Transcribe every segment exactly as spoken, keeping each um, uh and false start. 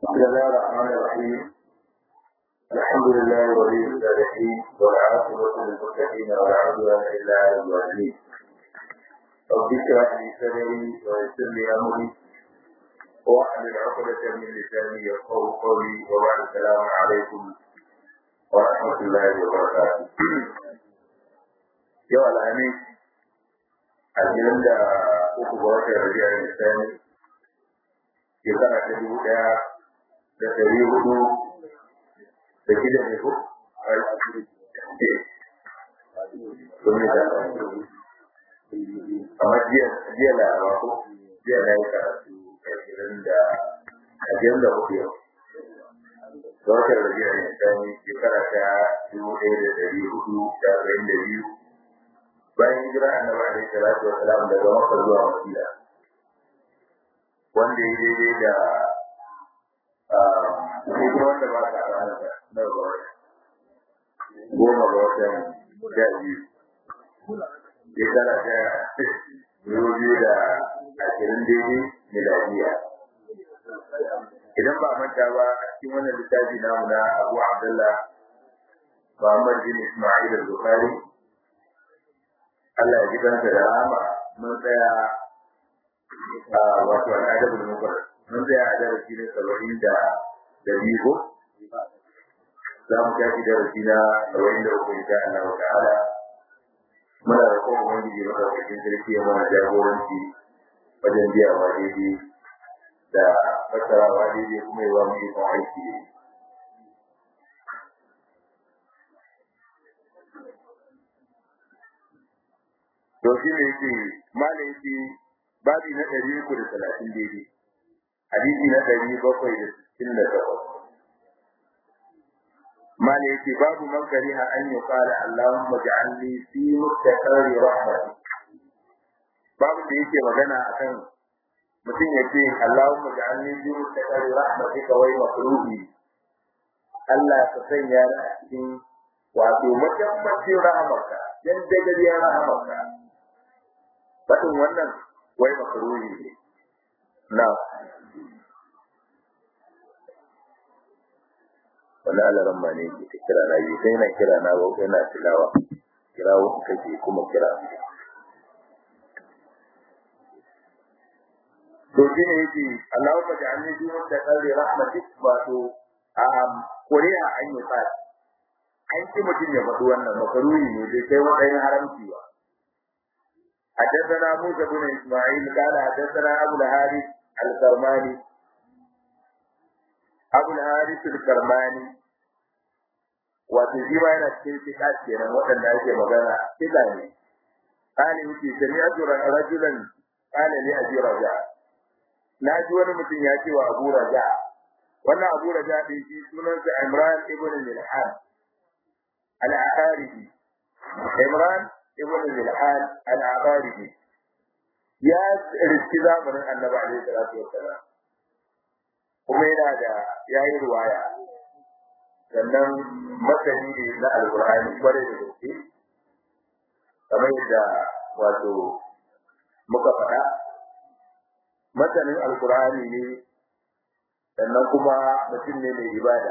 بسم الله الرحمن الرحيم. الحمد لله ولي الصالحين والعاقبة للمتقين ولا عدوان إلا على الظالمين. رب اشرح لي صدري ويسر لي أمري واحلل عقدة من لساني يفقهوا قولي وبعد السلام عليكم ورحمة الله وبركاته. يوم الخميس اليوم ده أسبوع الربيع الثاني shekara ta dubu ɗaya da ɗari hudu da shida ne ko? Kamar jiya laraba ko? Jiya na yi karatu ashirin da ashirin da hudu yau. Sautar da jiya ne tsani shekara ta dubu ɗaya da ɗari hudu da arba'in da biyu. Bayan hijira annabi alaihi salatu wa salam daga Makka zuwa Madina. Wanda ya daidai da kuma wanda ba ta ranar da na gaba goma ga watan sha biyu shekara ta dubu biyu da ashirin daidai miladiya. Idan ba manta ba a cikin wannan littafi namu na Abu Abdullah Muhammad bin Ismail al-Bukhari, Allah ya ji kansa da rahama, mun tsaya wato al'adabul mufrad mun tsaya a darasi na saba'in da da biyu za mu tafi darasi na saba'in da uku insha Allah ta'ala. Muna da kuma ubangiji madaukakin sarki ya mana jagoranci wajen biyawa daidai da fassarawa daidai kuma yi wa mu ikon aiki ne. To shi ne yake malai yake babi na ɗari uku da talatin daidai, hadisi na ɗari bakwai da sittin da takwas. Mala yake babu man kariha an yi kala Allahumma ja'alni fi mustaqarri rahmati. Babu da yake magana akan mutum ya ce Allahumma ja'alni fi mustaqarri rahmati kawai makruhi. Allah ka sanya ni a cikin wato matabbacin rahamarka, dan dagariyar rahamarka. Fadin wannan wai makruhi ne na wala alaran ma ne ke kira na yi sai na kira na ba yana tilawa kirawo kake kuma kira to shine yake Allahumma ja'alni fi mustaqarri rahmatik wa to am kuriya an yi fa an ci mutun ya faɗi wannan makruhi ne dai sai wani haramci ba. حدثنا موسى بن إسماعيل قال حدثنا أبو الحارث الكرماني أبو الحارث الكرماني وتجيبا هنا التلفقات كنا وأن هذه مغانا كذاني قال يوتي سمعت رجلا قال لي أبي رجاء ناجوانا متن ياتي وأبو رجاء وانا أبو رجاء بيجي سنن عمران ابن الملحان العارفي عمران ibn al-Milhan al-Abarihi ya riski zamanin Annabi alaihi salatu wassalam kuma yana da yayi riwaya sannan masani ne na al-Qur'ani bare da gaske kamar yadda wato muka faɗa masanin al-Qur'ani ne sannan kuma mutum ne mai ibada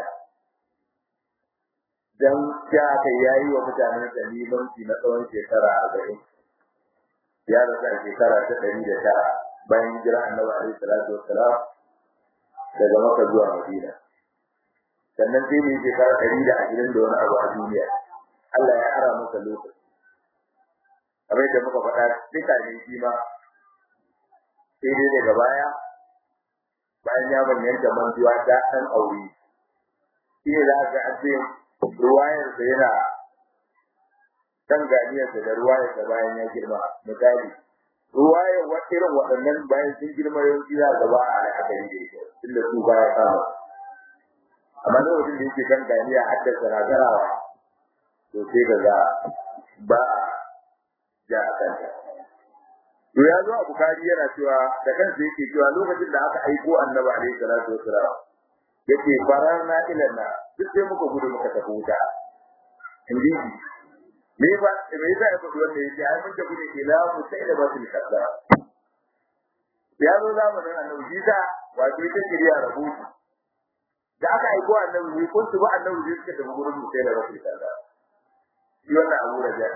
dan ya kai yayi wa mutanen dalilanci na tsawon shekara arba'in ya rasa shekara ta ɗari da tara bayan hijira Annabi alaihi salatu wassalam daga Makka zuwa Madina, sannan sai ne shekara ɗari da ashirin da wani abu a duniya. Allah ya ara masa lokaci kamar da muka faɗa duka ne shi ma sai dai daga baya bayan ya manyanta mantuwa ta ɗan aure shi ne za ka ce ruwayar da yana kan ganiyar da ruwayar da bayan ya girma. Misali ruwayar wa irin waɗannan bayan sun girma yau gida gaba a al'akari da ita tunda su baya kama, amma da wajen da yake kan ganiya haddasa ragarawa to sai ka ga ba ja a kanta. To ya zo a Bukhari yana cewa da kansa yake cewa lokacin da aka aiko Annabi alaihi salatu wassalam yake farana ilana duk sai muka gudu muka tafi wuta. Indi me ba me yasa ya faɗi wannan yake ai mun tafi ne ila mu sai da basu kaza. Ya zo zamanin Annabi Isa wato ita kiriya rabutu da aka aiko annabi ne kun su ba annabi ne suka tafi gurin mutai da rasul kaza shi wannan Abu Raja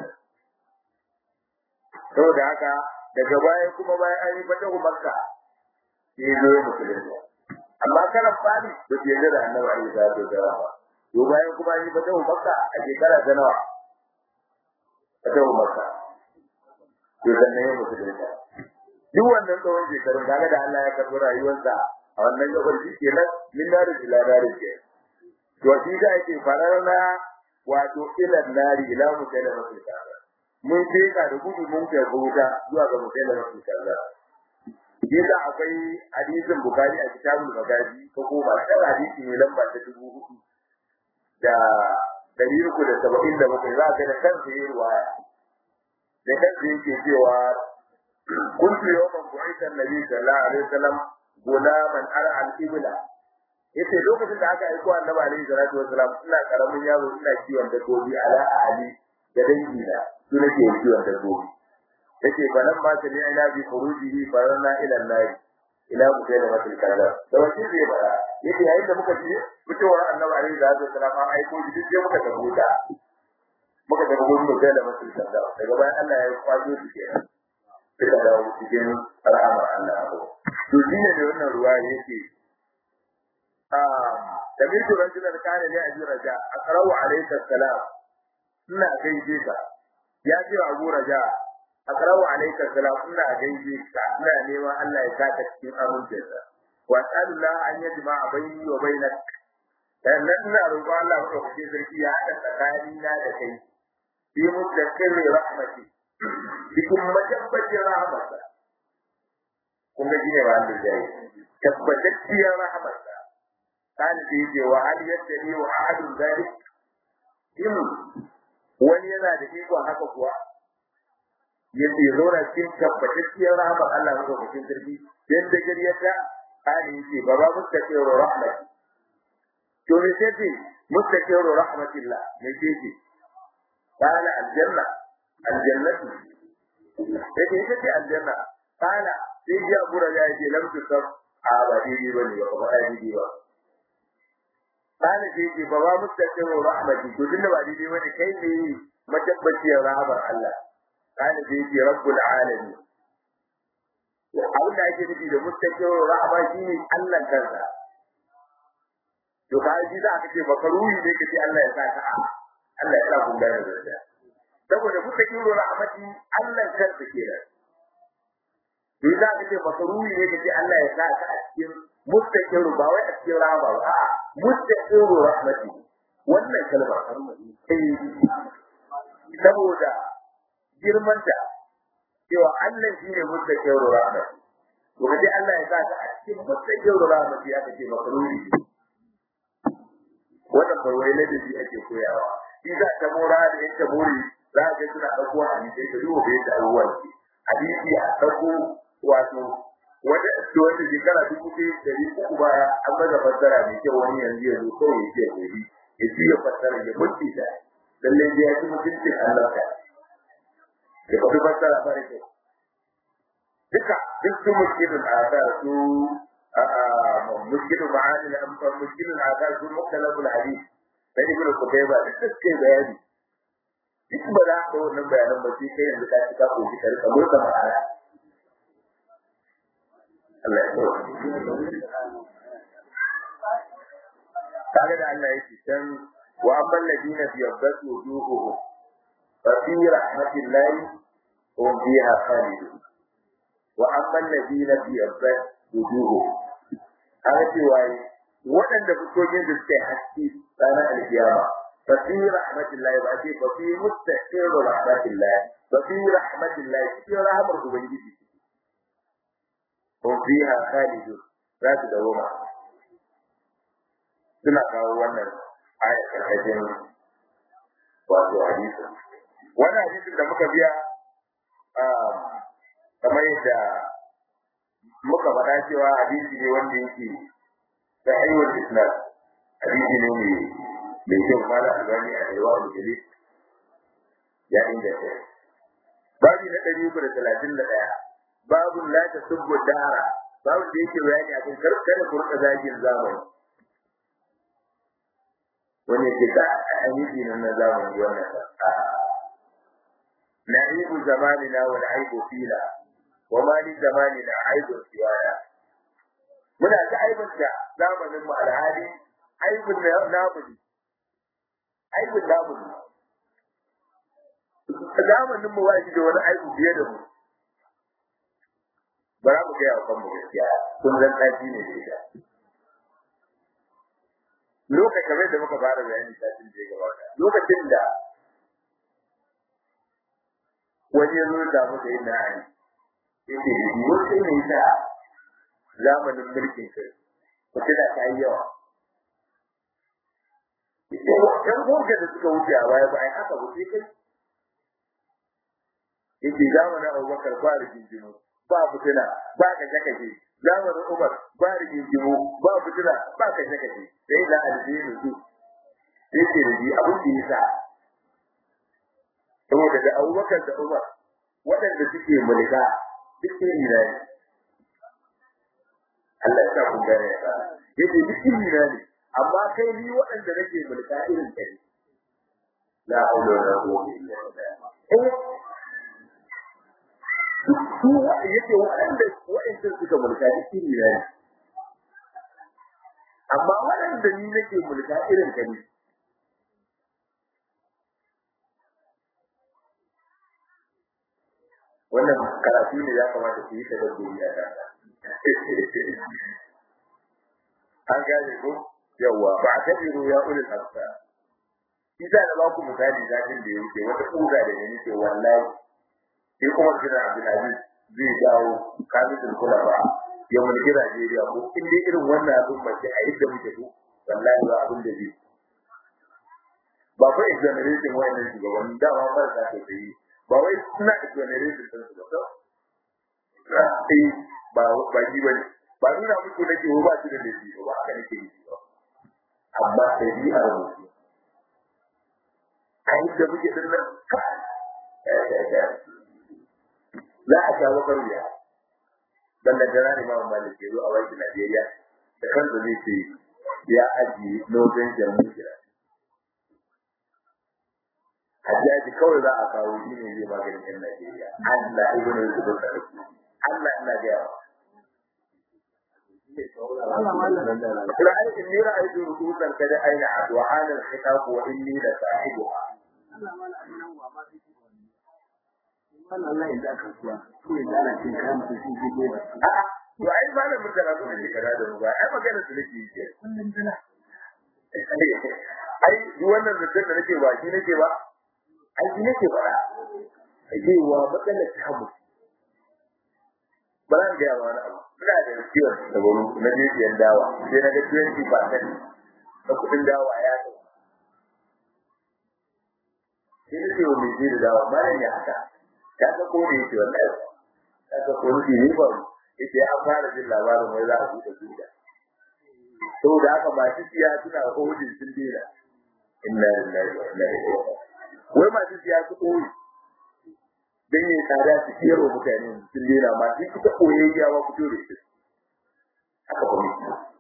saboda haka daga baya kuma bayan an yi fatahu Makka sai zo musulunci amma kana fadi da ke da annabi alaihi salatu wasallam to bayan kuma an yi fatahu Makka a shekara ta nawa fatahu Makka to dan ne musulunci duk wannan tsawon shekarun daga da Allah ya karɓi rayuwarsa a wannan gabar shi kenan min nari ila nari ke to shi da yake fararna wato ila nari ila mutala rasulka mun ce ka da gudu mun kai guda zuwa ga mutala rasulka yadda akwai hadisin Bukhari a kitabul Magazi ko kuma da hadisi ne lamba ta dubu hudu da dari uku da saba'in da bakwai za ka da kansa yi ruwaya da kansa yake cewa كنت يوما بعث النبي صلى الله عليه وسلم غلاما ارعى الابل yace lokacin da aka aika annabi alaihi salatu wasalam ina karamin yaro ina kiwon dabbobi ala ali da dangi da su nake kiwon dabbobi yace balan ma ta ni ina bi furujihi farana ila nayi ila mutayla matil kaza da wace zai bara yace yayin da muka ji fitowar annabi alaihi salatu wasalam an aiko shi duk sai muka tabbata muka tabbata gurin mutayla matil kaza daga bayan Allah ya kwazo shi kenan da dawo cikin al'amar Allah ko to shine da wannan ruwa yake ah da bitu rajulan kana ya aji raja aqra'u alayka salam ina gaije ka ya ce Abu Raja aqra'u alayka salam ina gaije ka ina neman Allah ya saka cikin amincinsa wa sallallahu an yajma'a bayni wa bainak dan nan ina roƙon Allah ko kace sarki ya haɗa tsakanina da kai bi mutakkir rahmati cikin majabbacin rahamarsa kun ga gine ba da jayi tabbatacciyar rahamarsa kan da yake wa hal yadda wa ahadu zalik in wani yana da iko haka kuwa yace zauna cikin tabbatacciyar rahamar Allah ko cikin sarki yadda gariyata kan yake baba mustaqir rahmati to ne sai mustaqir rahmatillah ne ce kana aljanna aljannatu yake yake aljanna kana sai ya gura ya ce lam tusab a ba dai bane ba ba dai ba kana sai ce baba mustaqiru rahmati to dinda ba dai bane kai ne matabbaciyar rahmar Allah kana sai ce rabbul alamin abin da ake nufi da mustaqiru rahma shine Allah kansa to kai ji za ka ce bakaruhi ne kace Allah ya saka Allah ya sa kun gane da saboda kuka kiro rahmati Allah kansa kenan ni za ka ce makaruhi ne kace Allah ya sa ka a cikin mustaqiru ba wai a cikin rahama ba a'a mustaqiru rahmati wannan kalma eh saboda girman ta cewa Allah shine mustaqiru rahmati to kace Allah ya sa ka a cikin mustaqiru rahmati ya kace makaruhi wannan kawai ne da shi ake koyawa shi za ta mora da yake muri za ka suna dauko hadisi da dubo bai da abubuwan hadisi a dauko wato wanda to wanda shekara dubu ɗaya da ɗari uku baya an bada fassara mai kyau wani yanzu ya zo kawai ya ce gobe ya ci ya fassara ya mutu ta lalle dai ya ci mutuncin Allah ka ya faɗi fassara ba da kyau duka duk su muskilin asar su muskilin ma'ani da amfan muskilin asar su muktalaful hadisi da ibn Qutayba duk suke bayani duk ba za ka wannan bayanan ba sai kai yanzu ka ka ko ki karka motsa ma'ana Allah ya so kaga da Allah yake san wa amman ladina fi yabatu wujuhuhum fa fi rahmatillahi hum fiha khalidun wa amman ladina fi yabatu wujuhuhum kaga cewa waɗanda fuskokin su suke haske ranar alkiyama fa fi rahmatillahi ba ce fa fi mustaqir rahmatillahi fa fi rahmatillahi fi rahmar ubangiji ko fiha khalidu za su dawo ma suna kawo wannan ayat karkashin wato hadisi wannan hadisin da muka biya kamar yadda muka faɗa cewa hadisi ne wanda yake sahih al-islam hadisi ne mai kyau mala albani a riwa al-jali ya inganta babu na ɗari uku da talatin da ɗaya babu la tasubbu dara babu da yake bayani akan karkare kurka zagin zamani wani ke ka hadisi nan na zamani wannan na'ibu zamanina wal aibu fila wa ma li zamanina aibu siwaya muna ta aibanta zamanin mu alhali aibun namu ne aibun namu ne zamanin mu ba shi da wani aibu biye da mu ba za mu gaya wa kanmu gaskiya kun zan tafi ne da ita lokacin da muka fara bayani satin da ya gabata lokacin da wani ya zo da muka yi na ani yake yi wasu ne ta zamanin mulkin kai wata da ta yi yawa ɗan goga da suka wuce a baya ba a yi haka ba sai kai yake zamanin abubakar ba rigingimu ba fitina ba ka shakaje zamanin umar ba rigingimu ba fitina ba ka shakaje sai da aljini su sai ce da ji abin da ya sa saboda da abubakar da umar waɗanda suke mulka duk iri na ne Allah ya sa ku gane ya yace duk iri na ne amma kai ni waɗanda nake mulka irin kai la haula wala quwwata illa billah su yake waɗanda waɗanda suka mulka duk iri na ne amma waɗanda ni nake mulka irin kai wannan karatu ne ya kamata ku yi ta dabbobi a kan an gane ko yawa ba ta biro ya ulul afsa idan da ba ku misali zakin da yake wata kuga da ne ce wallahi sai kuma kira Abdulaziz zai dawo kamitin kula ba ya mulki Najeriya ko in dai irin wannan abin ba sai a yadda muke so wallahi ba abin da zai ba fa exoneration wannan shugaban da ma ba ta yi ba wai suna exoneration din su ba sai ba ba ji bane ba nuna muku nake ko ba shi da laifi ba haka nake yi ba amma sai bi a rubuce kai da muke din nan za a shawo karuya dan da jira ne ma malik ke zo a wai Najeriya da kansa zai ce ya aji nobel jami'a Hajjaji kawai za a kawo shi ne zai maganin yan Najeriya. Allah ibn Yusuf da Allah ina ga yawa. Qur'an inni ra'aytu rukusan kada aina wa hana al-khitab wa inni la sahibuha. Allah ya da kasuwa. Ko ya dana cin kan su shi ke ba. A'a, to ai ba da mutala ko ne kada da ruwa. Ai magana su nake yi. Kullun dala. Ai wannan zaton da nake ba shi nake ba. aiki nake fara cewa matsalar ta mu ba zan ga yawa na abu ina da ciwon da buru na jiyan dawa sai na ga twenty percent na kudin dawa ya ta sai ne ce wani ji da dawa mara ya haka ya ga ko ne ce wallahi ya ga ko ne ba yace ya fara jin labarin wai za a buɗe zuciya saboda haka ba shi ya tuna ko hujin sun dira inna lillahi wa inna ilaihi raji'un wai masu siya su koyi don yin tsada su kero mutane sun lera ma sai kuka koye ya ba ku dole shi haka kuma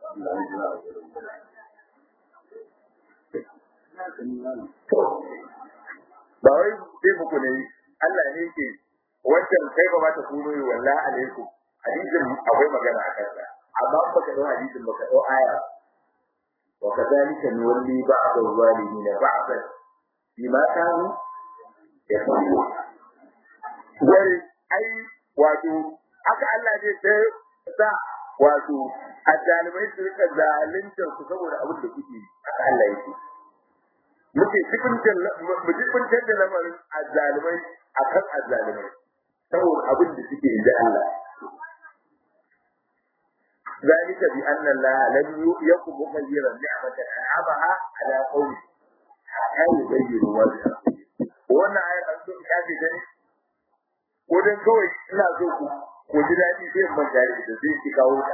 ba wai sai muku ne Allah ne ke wancan kai ba ta kuno yi wallahi alaikum hadisin akwai magana a kansa amma ba ka dau hadisin ba ka dau aya wa kadhalika nuwalli ba'd az-zalimin ba'dan bima kanu yafalun wai ai wato aka Allah zai sai sa wato azalimai su rika zalunta su saboda abin da kuke aka Allah yake muke cikin mu cikin da lamarin azalimai akan azalimai saboda abin da suke inda Allah ذلك بأن الله لم يكن مغيرا نعمة أنعمها على قوم حتى يغيروا ما بأنفسهم. وأنا آية أنتم كافي ذلك ودن كوي لا زوجو وجلاتي في المجال إذا زيت كاوتا.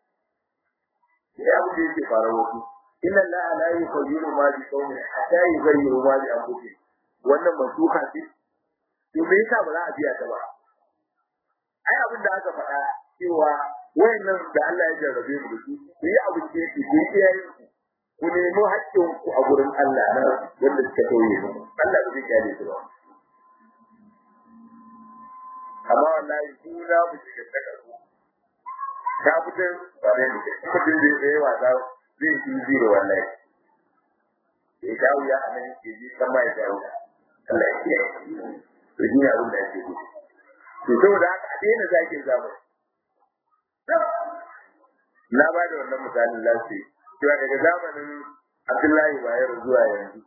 يا أبو جيتي فاروقي إن الله لا يغير ما بقوم حتى يغيروا ما بأنفسهم. وأنا منسوخة دي يومين كاملا أبيها تبع. أي أبو ده هذا فلا cewa wayannan da Allah ya jarrabe mu da su su yi abu da yake da yayi ku nemi haƙƙin ku a gurin Allah na wanda suka tauye mu Allah zai kyale su ba amma wallahi ku na mu shiga daga ku ta fitar ba ne ku din da yawa da zai yi zero wallahi ya dawo ya anan ke ji sama ya dawo Allah ya kiyaye to shi ne abin da yake gudu to saboda haka a daina zakin zamani na ba da wannan misalin lafiya cewa daga zamanin Abdullahi Bayero zuwa yanzu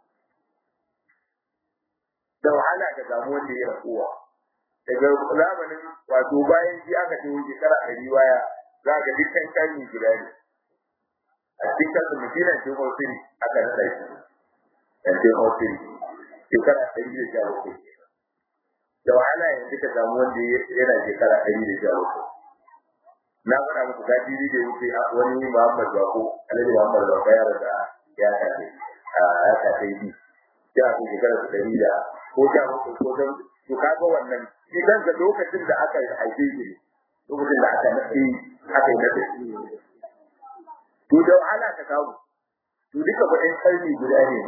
da wahala ka samu wanda ya rakuwa daga zamanin wato bayan shi aka ce shekara ɗari waya za ka dukkan kalmi guda ne a cikin su mutinan ce ofiri aka nada shi ɗan ce ofiri shekara ɗari da sha bakwai da wahala yanzu ka samu wanda yana shekara ɗari da sha bakwai na faɗa muku gadi da wuce a wani Muhammad Bako Alhaji Muhammad Bako ya rasa ya kace a ya kace bi ya ku shekara ɗari da ko ta ko ko dan to kaga wannan idan da lokacin da aka haife shi lokacin da aka nafi aka yi nafi to da wahala ka kawo to duka kuɗin kalmi guda ne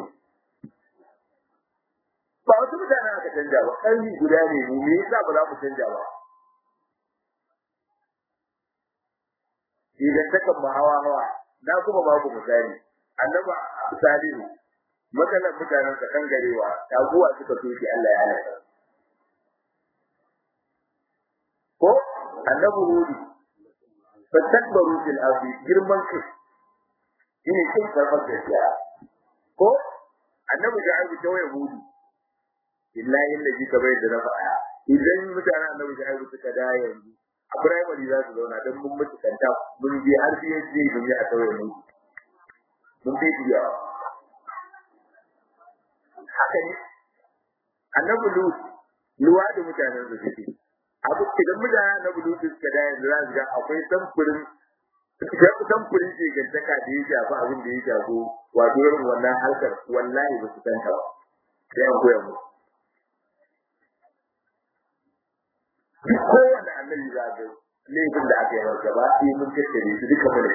ba wasu mutane aka canja ba kalmi guda ne mu me yasa ba za mu canja ba idan takan ma hawa hawa na kuma babu misali annaba salihu matsalar mutanen ka kan garewa taguwa suka soke Allah ya halaka ko annabi hudu fatakbaru fil ardi girman kai shine kin farfar da ya ko annabi ja'alu tawaye hudu billahi allazi kabai da rafa'a idan mutanen annabi ja'alu suka da yanzu a primary za su zauna don mun mutu kanta mun je har sai sai mun yi a tawaye mu mun dai biya haka ne annabi lut luwa da mutanen su suke abu idan mutanen annabi lut suka da yanzu za su ga akwai samfurin samfurin ce gantaka da ya shafi abin da ya shafi wato irin wannan harkar wallahi ba su kanta ba sai an koya mu kowane annabi za ga laifin da aka yi masa ba sai mun tattare su duka bane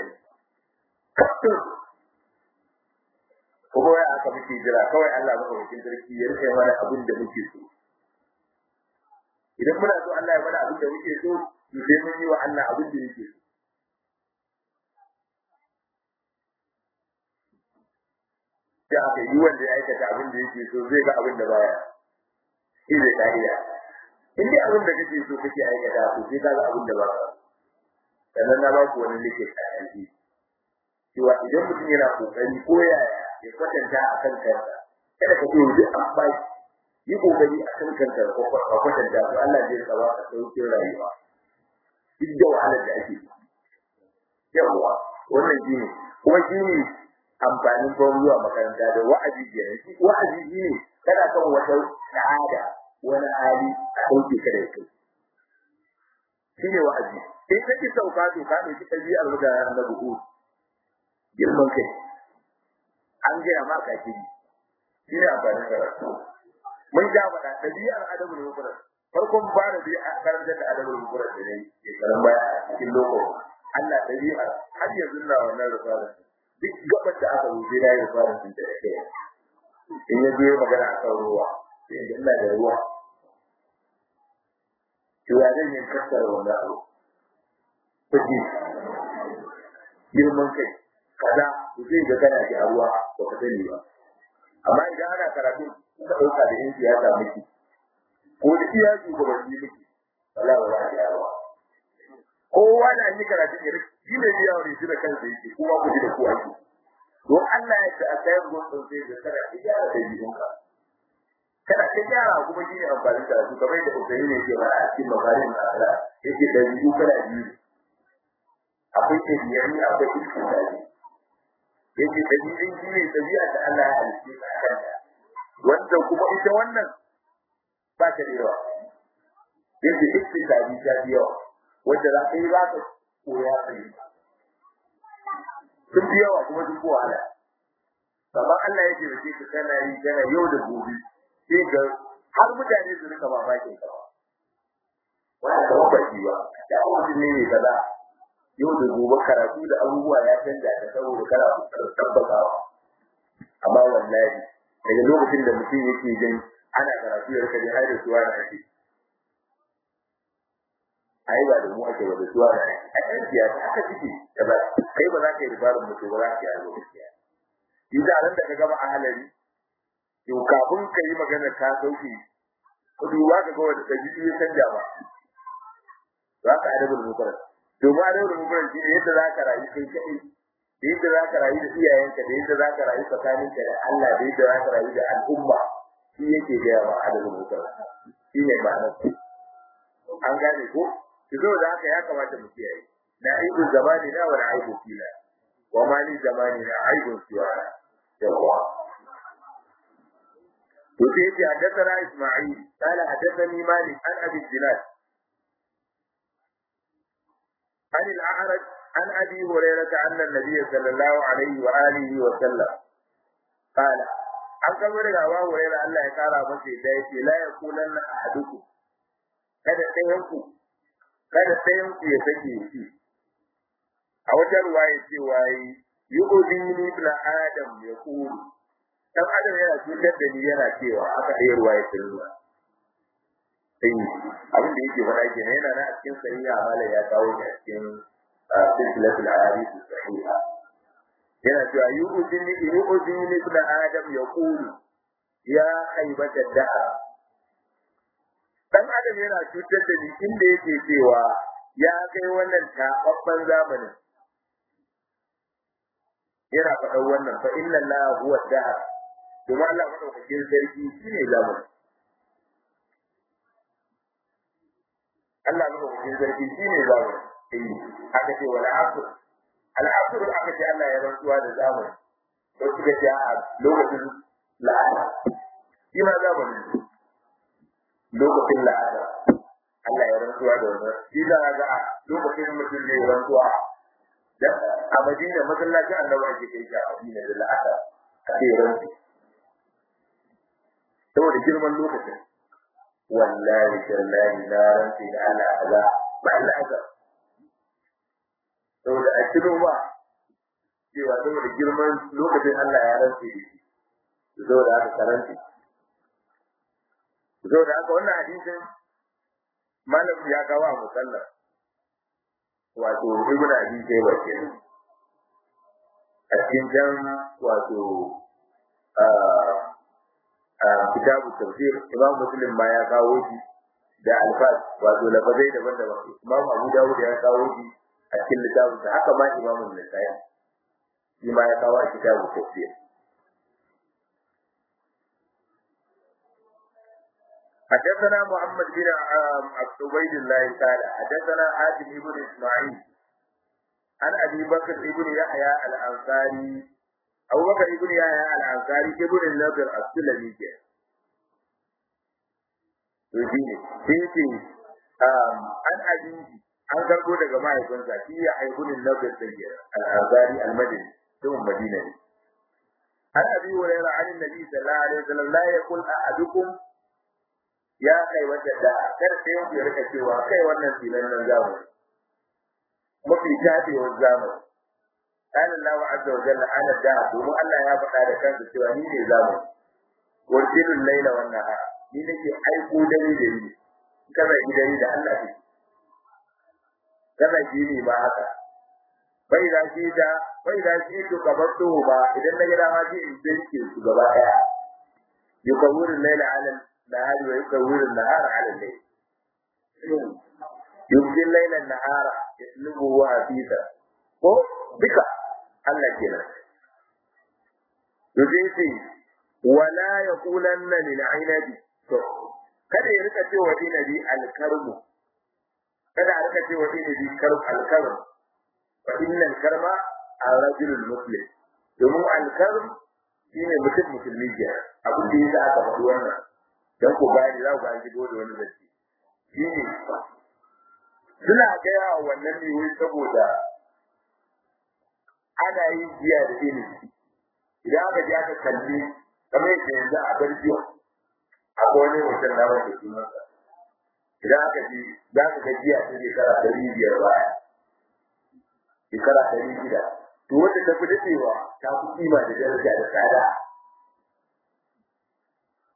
kuma ya aka muke jira kawai Allah madaukakin sarki ya rike mana abin da muke so idan muna so Allah ya mana abin da muke so to sai mun yi wa Allah abin da yake so ya aka yi wanda ya aikata abin da yake so zai ga abin da baya shi zai kariya in dai abin da kake so kake aikata to sai ka ga abin da ba ka sannan na ba ku wani lake tsanani cewa idan mutum yana kokari ko yaya ya kwatanta a kan kansa kada ka ce duk an bai yi kokari a kan kanka ko ka kwatanta to Allah zai ka ba ka sauƙin rayuwa duk da wahalar da ake yawa wannan shi ne kuma shi ne amfanin ban zuwa makaranta da wa'azi kenan wa'azi ne kana kan wata sa'ada wani hali a dauke ka da kai shine wa'azi sai kake sauka to ka dauki tabi'ar mutanen Annabi ko girman kai an ga ma ka kiri shine amfanin karatu mun ga fada tabi'ar adabul mufrad farkon fara bi a karanta da adabul mufrad da ne ke karan baya cikin loko Allah tabi'ar har yanzu na wannan rubutu duk gaban da aka rubuce da rubutu da take in ya biyo magana akan ruwa sai Allah da ruwa ya zai yin kasar wanda abu kuji girman kai kaza zai ga kana ji a ruwa ba ka sani ba amma idan ana karatu ka dauka da yin siyasa miki ko da iya ji ga wani miki wallahi wallahi ya ruwa kowa da yi karatu ne shi ne ya wuri shi da kansa yake kuma ku ji da ku ake don Allah ya ta asayar gudun sai da kada ijara da jibinka kada ka gyara kuma shi ne amfani da su kamar da kokari ne ke fara a cikin mafarin Allah yake da biyu kana biyu akwai tabi'i akwai istiqali yake tabi'in shi ne tabi'a da Allah ya halice ka kanta wanda kuma ita wannan ba ta da yawa yake istiqali ta da yawa wanda za ka yi za ka koya sai sun fi yawa kuma duk wahala amma Allah yake da shi kana yi kana yau da gobe sai ga har mutane su rika ba bakin ka wanda ba ba ji ba da wani ne ne kaza yau da gobe karatu da abubuwa ya canja da saboda karatu tabbatawa amma wallahi daga lokacin da mutum yake jin ana karatu ya rika jin ai da suwa da ake ai ba da mu ake ba da suwa da ake a ɗan siyasa haka suke da ba kai ba za ka yi ribarin mutum ba za ka yi a gaskiya shi da ran da ka gama ahalari to kafin ka yi magana ka sauke ku duba ka ga wanda dabi'u ya canja ba za ka adabul mukar to ma adabul mukar shi ne yadda za ka rayu kai kai da yadda za ka rayu da iyayenka da yadda za ka rayu tsakaninka da Allah da yadda za ka rayu da al'umma shi yake gaya wa adabul mukar shi ne ma'anar an gane ko ki zo da haka ya kamata mu kiyaye na aibu zamani na wala aibu fila wa mali zamani na aibu siwa yawa to sai ya hadathana Isma'il qala hadathani Malik an Abi Zinad an al-A'raj an Abi Hurairah anna an-nabiy sallallahu alaihi wa alihi wa sallam qala an kama daga Abu Hurairah Allah ya kara masa da yake la yakulanna ahadukum kada ɗayanku kada ɗayanku ya sake shi a wajen ruwaya cewa yi udini ibn adam ya kulu dan adam yana cutar da ni yana cewa aka ɗaya ruwaya ta ruwa sai abin da yake faɗa kenan yana na a cikin sahiha mala ya kawo shi a cikin silsilatul ahadith sahiha yana cewa yi udini yi udini ibn adam ya kulu ya haibata da'a dan adam yana cutar da ni inda yake cewa ya kai wannan tababban zamanin yana faɗa wannan fa inna allaha huwa dahr kuma Allah madaukakin sarki shine zamanin Allah madaukakin sarki shine zamanin eh aka ce wala asr al asr aka ce Allah ya rantsuwa da zamanin ko suka ce a lokacin la'ana shi ma zamanin lokacin la'ada Allah ya rantsuwa da wannan shi da ga lokacin mutum ne rantsuwa da a Madina masallaci Allah ya ke kai a Madina da la'ada a ce rantsi saboda girman lokacin wallahi tallahi la rantsi da Allah Allah ba Allah ga saboda a cikin ba cewa saboda girman lokacin Allah ya rantsi saboda haka karanti zo da aka wannan hadisin malam ya kawo a musalla wato ibnu abi shayba kenan a cikin jan wato a kitabu tafsir imam muslim ma ya kawo shi da alfaz wato lafazai daban-daban imam abu dawud ya kawo shi a cikin littafin sa haka ma imam an-nasa'i shi ma ya kawo a kitabu tafsir حدثنا محمد بن عبيد الله قال حدثنا حاتم بن اسماعيل عن ابي بكر بن يحيى الانصاري ابو بكر بن يحيى الانصاري ابن النضر السلمي يجيني سيتي عن ابي an gargo daga mahaifinsa shi ya haibun nazar sayyid al-azari al-madini tun madina ne an abi hurairah an annabi sallallahu alaihi wasallam la yaqul ahadukum ya kai wanda da kar sai ya rika cewa kai wannan filan nan zamu mafi tafiyar zamu qala Allahu azza wa jalla ana da domin Allah ya faɗa da kansa cewa ni ne zamu wajilul laila wan nahar ni nake aiko dare da ni kaza gidari da Allah ne kaza gini ba haka bai da shi da bai da shi to kabarto ba idan na gida ma ji in dinke su gaba daya yukawirul laila ala nahari wa yukawirul nahara ala layl yukil laila nahara yaslubu wa afida ko bika Allah kenan yace wala yaqulanna lil ainabi to kada ya rika cewa dinabi al-karmu kada a rika cewa dinabi karm al-karm fa innal karma ar-rajul muslim domin al-karm shine mutum musulmi ke abin da yasa aka faɗi wannan dan ku gani za ku ga shigo da wani zaki shine suna ga yawa wannan ne wai saboda ana yin jiya da ilimi idan aka ji aka kalli kamar yadda yanzu a Belgium akwai wani hoton na wanda sunansa idan aka ji za ka ga jiya ta shekara ɗari biyar baya shekara ɗari shida to wanda ta fi daɗewa ta fi kima da daraja da tsada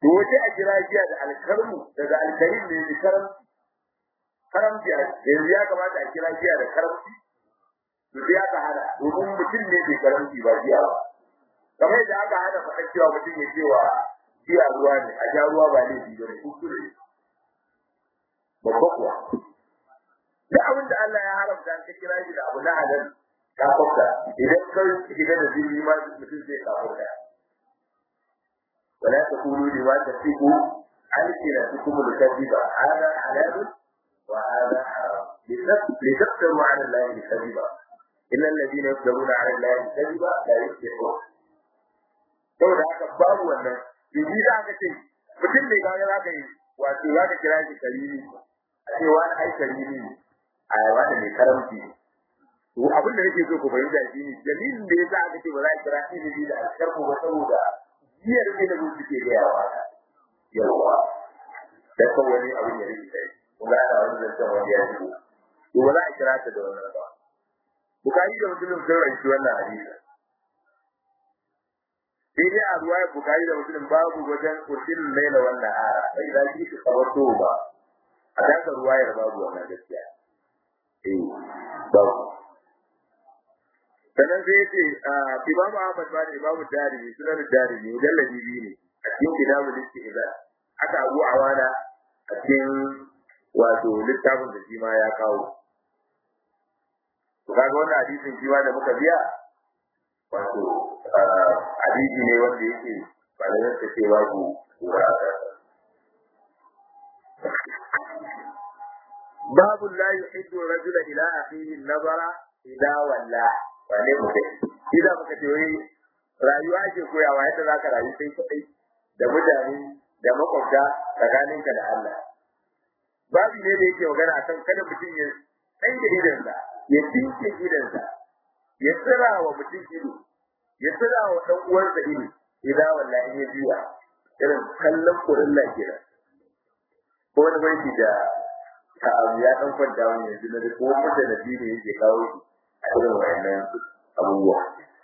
to wace a kira giya da alkarmu daga alkarim ne da karamci karamci yanzu ya kamata a kira giya da karamci to sai aka hada domin mutum ne bai karamci ba giya ba kamar yadda aka hada faɗa cewa mutum ya cewa giya ruwa ne a sha ruwa ba laifi ba ne kuskure babba kuwa da abin da Allah ya haramta ka kira shi da abu na halal ka kwafta idan ka shiga da jini ma mutum zai kawo da wala taqulu lima tasiqu alsinatukum al-kadhiba hada halal wa hada haram litaftaru ala allahi al-kadhiba illa alladhina yaftaruna ala allahi al-kadhiba la yuflihun saboda haka babu wannan bibi da aka ce mutum ne ga za ka yi wato za ka kira shi karimi a ce wani ai karimi ne a yawa da mai karamci to abin da nake so ku fahimta shi ne dalilin da yasa aka ce ba za a kira ilimi da alkarmu ba saboda biyar ilimin suke gayawa yawa da kawai wani abin da yake kai kuma ana wani zancen wani ya shigo to ba za a kira ta da wannan ba bukari da musulun sun rantsi wannan hadisi sai dai a ruwaya bukari da musulun babu wajen kursilin laila wannan ara sai da shi ka kawarto ba a daga ruwayar babu wannan gaskiya eh babu sannan sai yace Imam Ahmad ba da Imam Darimi sunan Darimi mujalladi biyu ne a cikin kitabul istihza aka Abu Awana a cikin wato littafin da shi ma ya kawo to kaga wannan hadisin shi ma da muka biya wato hadisi ne wanda yake ba da yake cewa ku babu la yuhiddu rajula ila akhihi nazara ila walla wane mutum idan muka ce wai rayuwa ce koyawa yadda zaka rayu sai kai da mutane da makwabta tsakaninka da Allah babu ne da yake magana akan kada mutum ya kai da idansa ya tinke idansa ya tsira wa mutum ido ya tsira wa dan uwansa ido idan wallahi ya biya irin kallon kurin lafiya ko wani bai da ta ya dan kwanta wani yanzu na ko mutum da dini yake kawo a irin wayannan abubuwa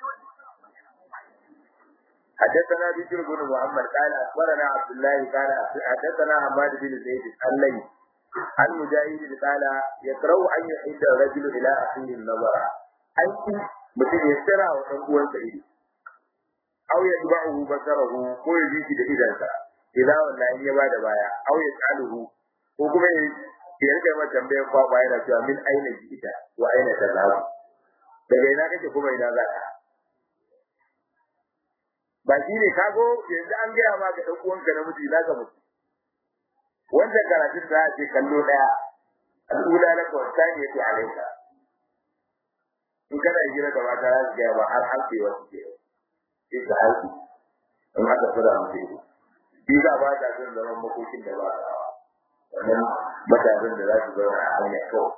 حدثنا بشر بن محمد قال اخبرنا عبد الله قال حدثنا حماد بن زيد الليثي عن مجاهد قال يكره ان يحد الرجل الى اخيه النظر اي mutum ya tsira wa dan uwansa ido aw ya dubahu basarahu ko ya ji da idansa idan wallahi ya bada baya aw ya tsaluhu ko kuma ya rike mata tambayar kwa baya da cewa min aina ji ita wa aina tazahu daga ina kake kuma ina za ka ba shi ne kago yanzu an gaya ma ga dan uwanka na miji za ka mutu wanda karatun da ake kallo daya al'ula laka wa saniyatu alayka in kana jira da mata za su gaya ba har halke wasu ke sai ka halke in aka fara mutu shi za ba ta zan zaman makokin da ba ta wannan matasan da za su zauna a hanyar kawai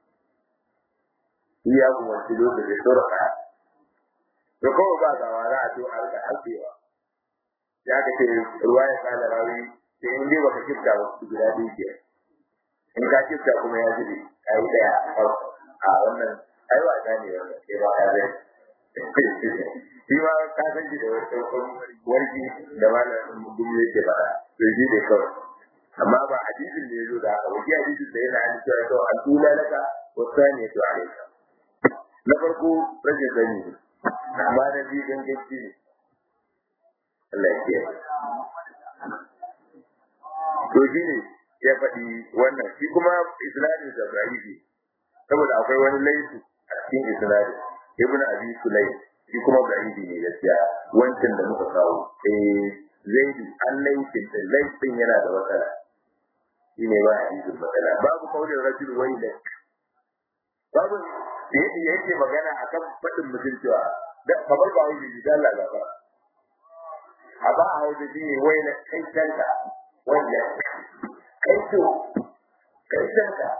iya kuma su lokaci surka to kawai ba gawa za a zo a rika halkewa ya ka ce ruwa ya kala rawi sai in dai baka kifta ba su guda biyu ke in ka kifta kuma ya zube ka yi daya a wannan ai wa ta ne wannan sai ba ka zai shi ma ka san shi da warki da malamin gudu yake ba to shi ne kawai amma ba hadisin ne yazo da haka wani hadisin da yana hadisi ya to al-ula laka wa thaniyatu alayka na farko rage gani amma da bi dan gaci ne Allah ya kiyaye to shi ne ya faɗi wannan shi kuma isnadin da da'ifi saboda akwai wani laifi a cikin isnadin ibnu abi sulaym shi kuma da'ifi ne gaskiya wancan da muka kawo eh zaidi an laifin da laifin yana da matsala shi ne ba hadisin matsala babu kaulin rajul wayla babu da yake yake magana akan fadin mutum cewa da kamar ba wani da Allah ga ba a ba a wuce shi wayla kai kanka wayla kai to kai kanka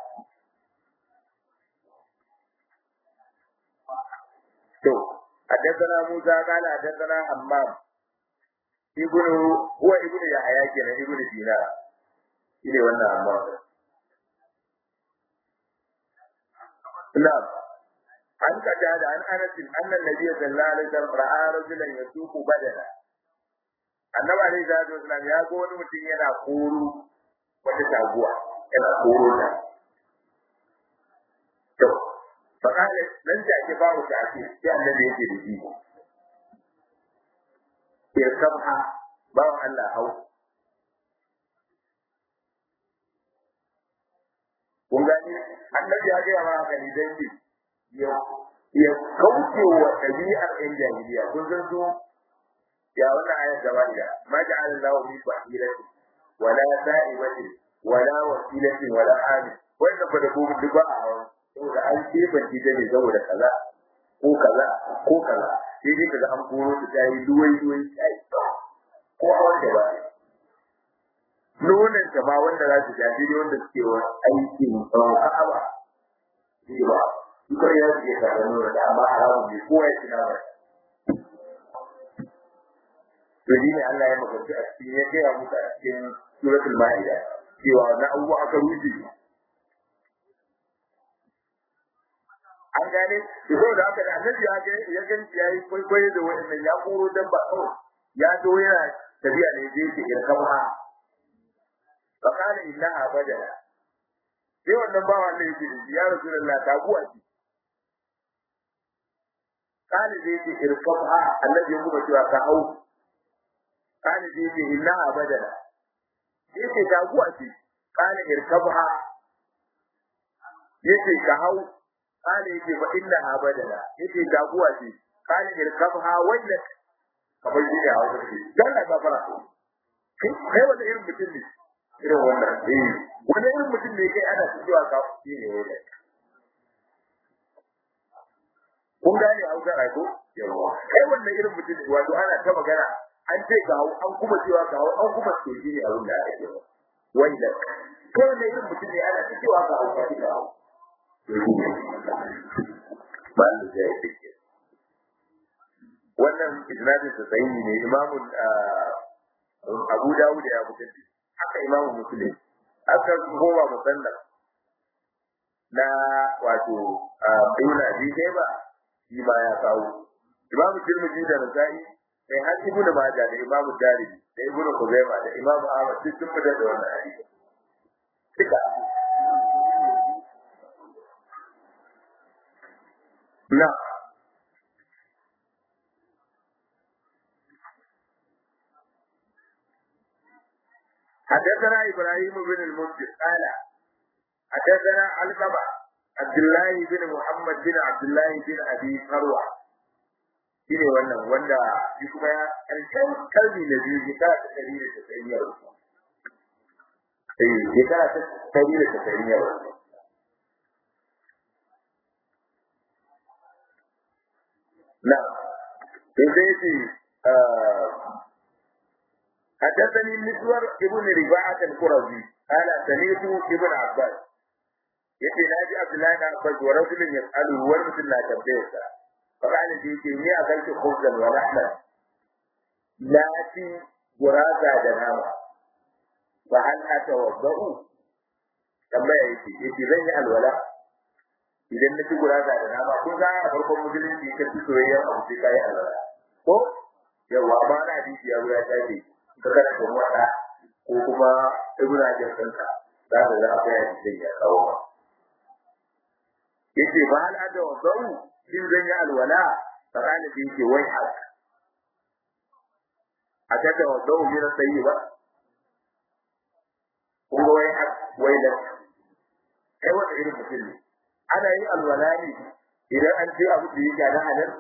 to حدثنا موسى قال حدثنا حمام ابن هو ابن يحيى كان ابن دينار إلى وانا حمام نعم عن قتادة عن أنس أن النبي صلى الله عليه وسلم رأى رجلا يسوق بدنا annabi alaihi salatu wasallam ya ga wani mutum yana koro wata taguwa yana koro ta to fa kana nan da ake bawo ta ake sai annabi yake da shi ya sabha bawo Allah hau kun gani annabi ya ga ma haka ni dan ya ya kauce wa ɗabi'ar ɗan jahiliya kun san su ya wannan ayat gaba da ma ja'ala Allahu min bahiratin wala sa'ibatin wala wasilatin wala amin wannan ba da gobe duk ba a hawa saboda an keban gida ne saboda kaza ko kaza ko kaza sai dai kaga an koro ta tayi duwai duwai tayi ko a wanda ba nonon ta ba wanda za su jaji ne wanda suke wa aikin Ka'aba shi ba ko ya ce ka da nonon da amma haramun ne ko ya tuna ba to ne Allah ya magana a cikin ya ga muku a cikin suratul Maida cewa na abubuwa aka rubuce an gane to da aka da annabi ya ga ya ga yayi kwaikwayo da wannan ya koro dan ba kawai ya zo yana tafiya ne zai ce irkaba fa kana innaha badala sai wannan ba wannan yake ya rasulullah ta guwa ce kana zai ce irkaba annabi ya kuma cewa ka hau kana zai ce innaha badala yace ta guwa ce kana irkaba yace ka hau kana yace fa innaha badala yace ta guwa ce kana irkaba wanda kamar shi da hausa ce dan da gafara kai kai wanda irin mutum ne irin wannan eh wanda irin mutum ne kai ana cewa ka shi ne wanda kun gane hausa ai ko yawa kai wanda irin mutum ne wato ana ta magana an ce ga an kuma cewa ga an kuma ce shi ne abin da ake cewa wanda kai wanda irin mutum ne ana cewa ka hausa shi ga ba da zai take wannan isnadin sa sahihi ne imamu Abu Dawud ya fitar da haka imamu Muslim aka goma musannaf na wato Ibn Abi Shayba shi ma ya kawo imamu Tirmidhi da Nasa'i sai har Ibn Majah da imamu Darimi da Ibn Khuzaimah da imamu Ahmad duk sun fitar da wannan hadisi duka na حدثنا إبراهيم بن المنذر قال حدثنا علقمة عبد الله بن محمد بن عبد الله بن أبي فروة shine wannan wanda shi kuma ya alƙan kalbi na biyu shekara ta ɗari da tasa'in yau eh shekara ta ɗari da tasa'in yau na to sai ce حدثني مسور ابن رباعة القرظي قال سمعت ابن عباس يتي ناجي عبد الله بن عباس ورجل يسأله ورمثل لا تبديسا فقال لي إني أكلت خبزا ولحما لا في برازة جنامة فهل أتوضأ كما يتي يتي زي الولاء idan na ci guraza da nama kun ga a farkon musulunci ka ci soyayyen abu sai kai alwala ko yawa ba na hadisi ya ruwa ta ce ka kada ka wada ko kuma ibnu ajin kanka za ka ga akwai hadisi ya kawo ba yace ba hal ada wa zau shin zan yi alwala fa kana bi yake wai haka aka da zau min sayyiba kun ga wai haka wai da kai wanda irin mutum ne ana yin alwala ne idan an ce abu da yake da halal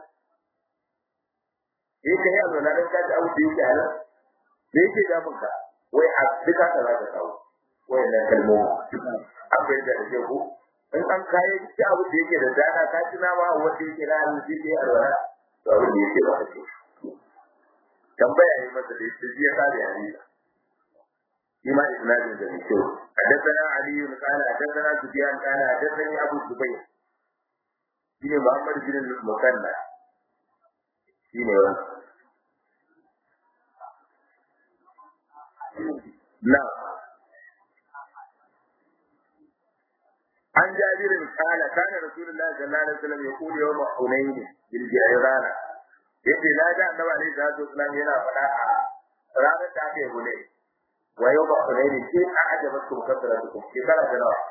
eh kai alwala dan ka ji abu da yake halal da yake da munka wai a duka ta za ta kawo wai nan kalmomi akwai da rage ku in an kai ci abu da yake da dana ka ci nama wanda yake da halal shi ke alwala to abu da yake ba ce tambaya yi masa da shi ya kare hadisi لما إسناد الجميل حدثنا علي قال حدثنا سفيان قال حدثني أبو الزبير بن محمد بن المثنى بن نعم عن جابر قال كان رسول الله صلى الله عليه وسلم يقول يوم حنين بالجيران يقول لا جاء النبي عليه الصلاة والسلام هنا فلا ranar da aka yi gune wa yau ba ku ne ke a ajaba su kasara da ku shekara da nawa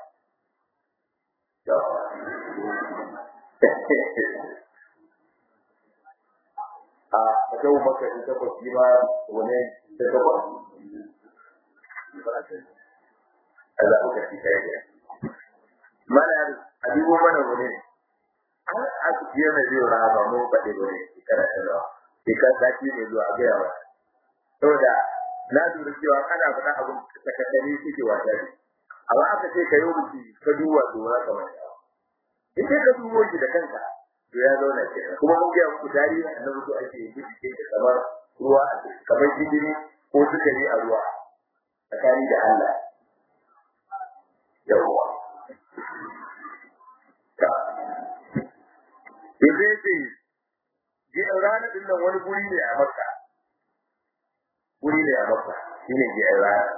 a kawo maka ita ko shi ma wani da ta ko Allah ka ci kai mana abigo mana wani an a cikin da zai raba mu ba da wani shekara da nawa shekara da ki ne zuwa ga yawa saboda na dura cewa ana faɗa abun sakatare suke wata ne amma aka ce kai rubuci ka duba duba kamar in ka dubo shi da kanka to ya zauna kenan kuma mun ga muku tarihi annabi to ake yi shi ke kamar ruwa kamar jini ko sukari a ruwa tsakani da Allah yawa ka yace ji rana din nan wani guri ne a Makka guri ne a Makka shine ji rana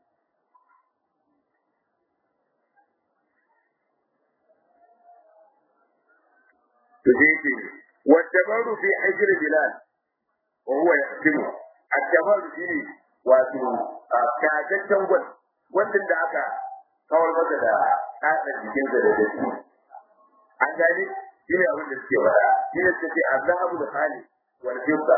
تجيبي والتبر في حجر بلال وهو يحكمه التبر فيه واتو كاجتن gon wannan da aka kawar masa da hadin jikin da da shi an gani shine abin da suke wada shine suke azabu da hali wal jibba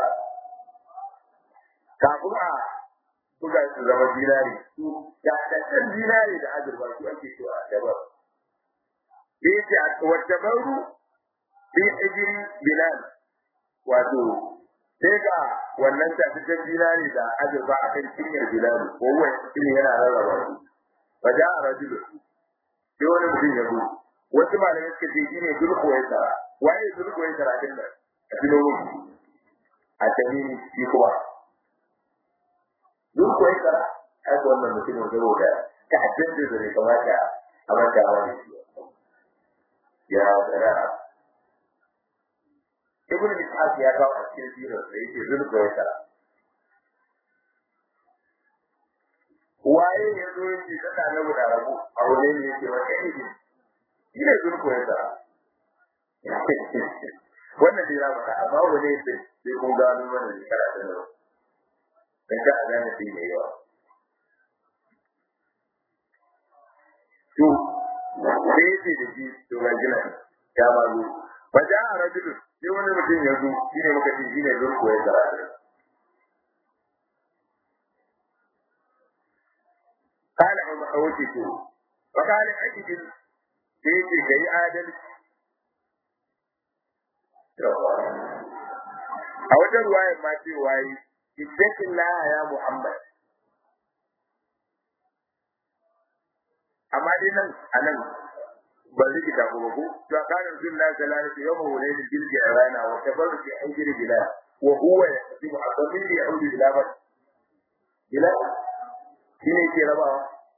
kafin a buga su zama dinari su da dan dinari da azurba su ake cewa tabar yace a watabaru bi hijri bilal wato sai ga wannan tafiyan dinari da azurba akan cinyar bilal ko wai shine yana rarraba su waja rajulu sai wani mutum ya zo wasu malamai suka ce shine zulku ya tsara waye zulku ya tsara din nan a cikin a cikin shi kuma zulku ya tsara ai wannan mutum ya zo da ta haddace da ne kamata a manta wani ya tsara ibn Ishaq ya kawo a cikin sirar da yake zulku ya tsara waye ya zo yake kada na guda rabu a wurin ne yake wata idi ina zulku ya tsara wannan dai rabu amma wani sai sai kun ga mun wannan shekara da nan dan ka gane shi ne yawa to sai ce da shi to ga gina ya ma zo waja rajulu sai wani mutum ya zo shine muka ce shine zulku ya tsara قال عمر أوتيته وقال أجد تيجي جاي آدم أوجد رواية ما في رواية اتق الله يا محمد أما دينا أنا بلغ تقوله فقال رسول الله صلى الله عليه وسلم يوم وليل بالجعرانة وكبر في حجر بلاد وهو يحسب الضمير يعود إلى من بلاد shine ke rabawa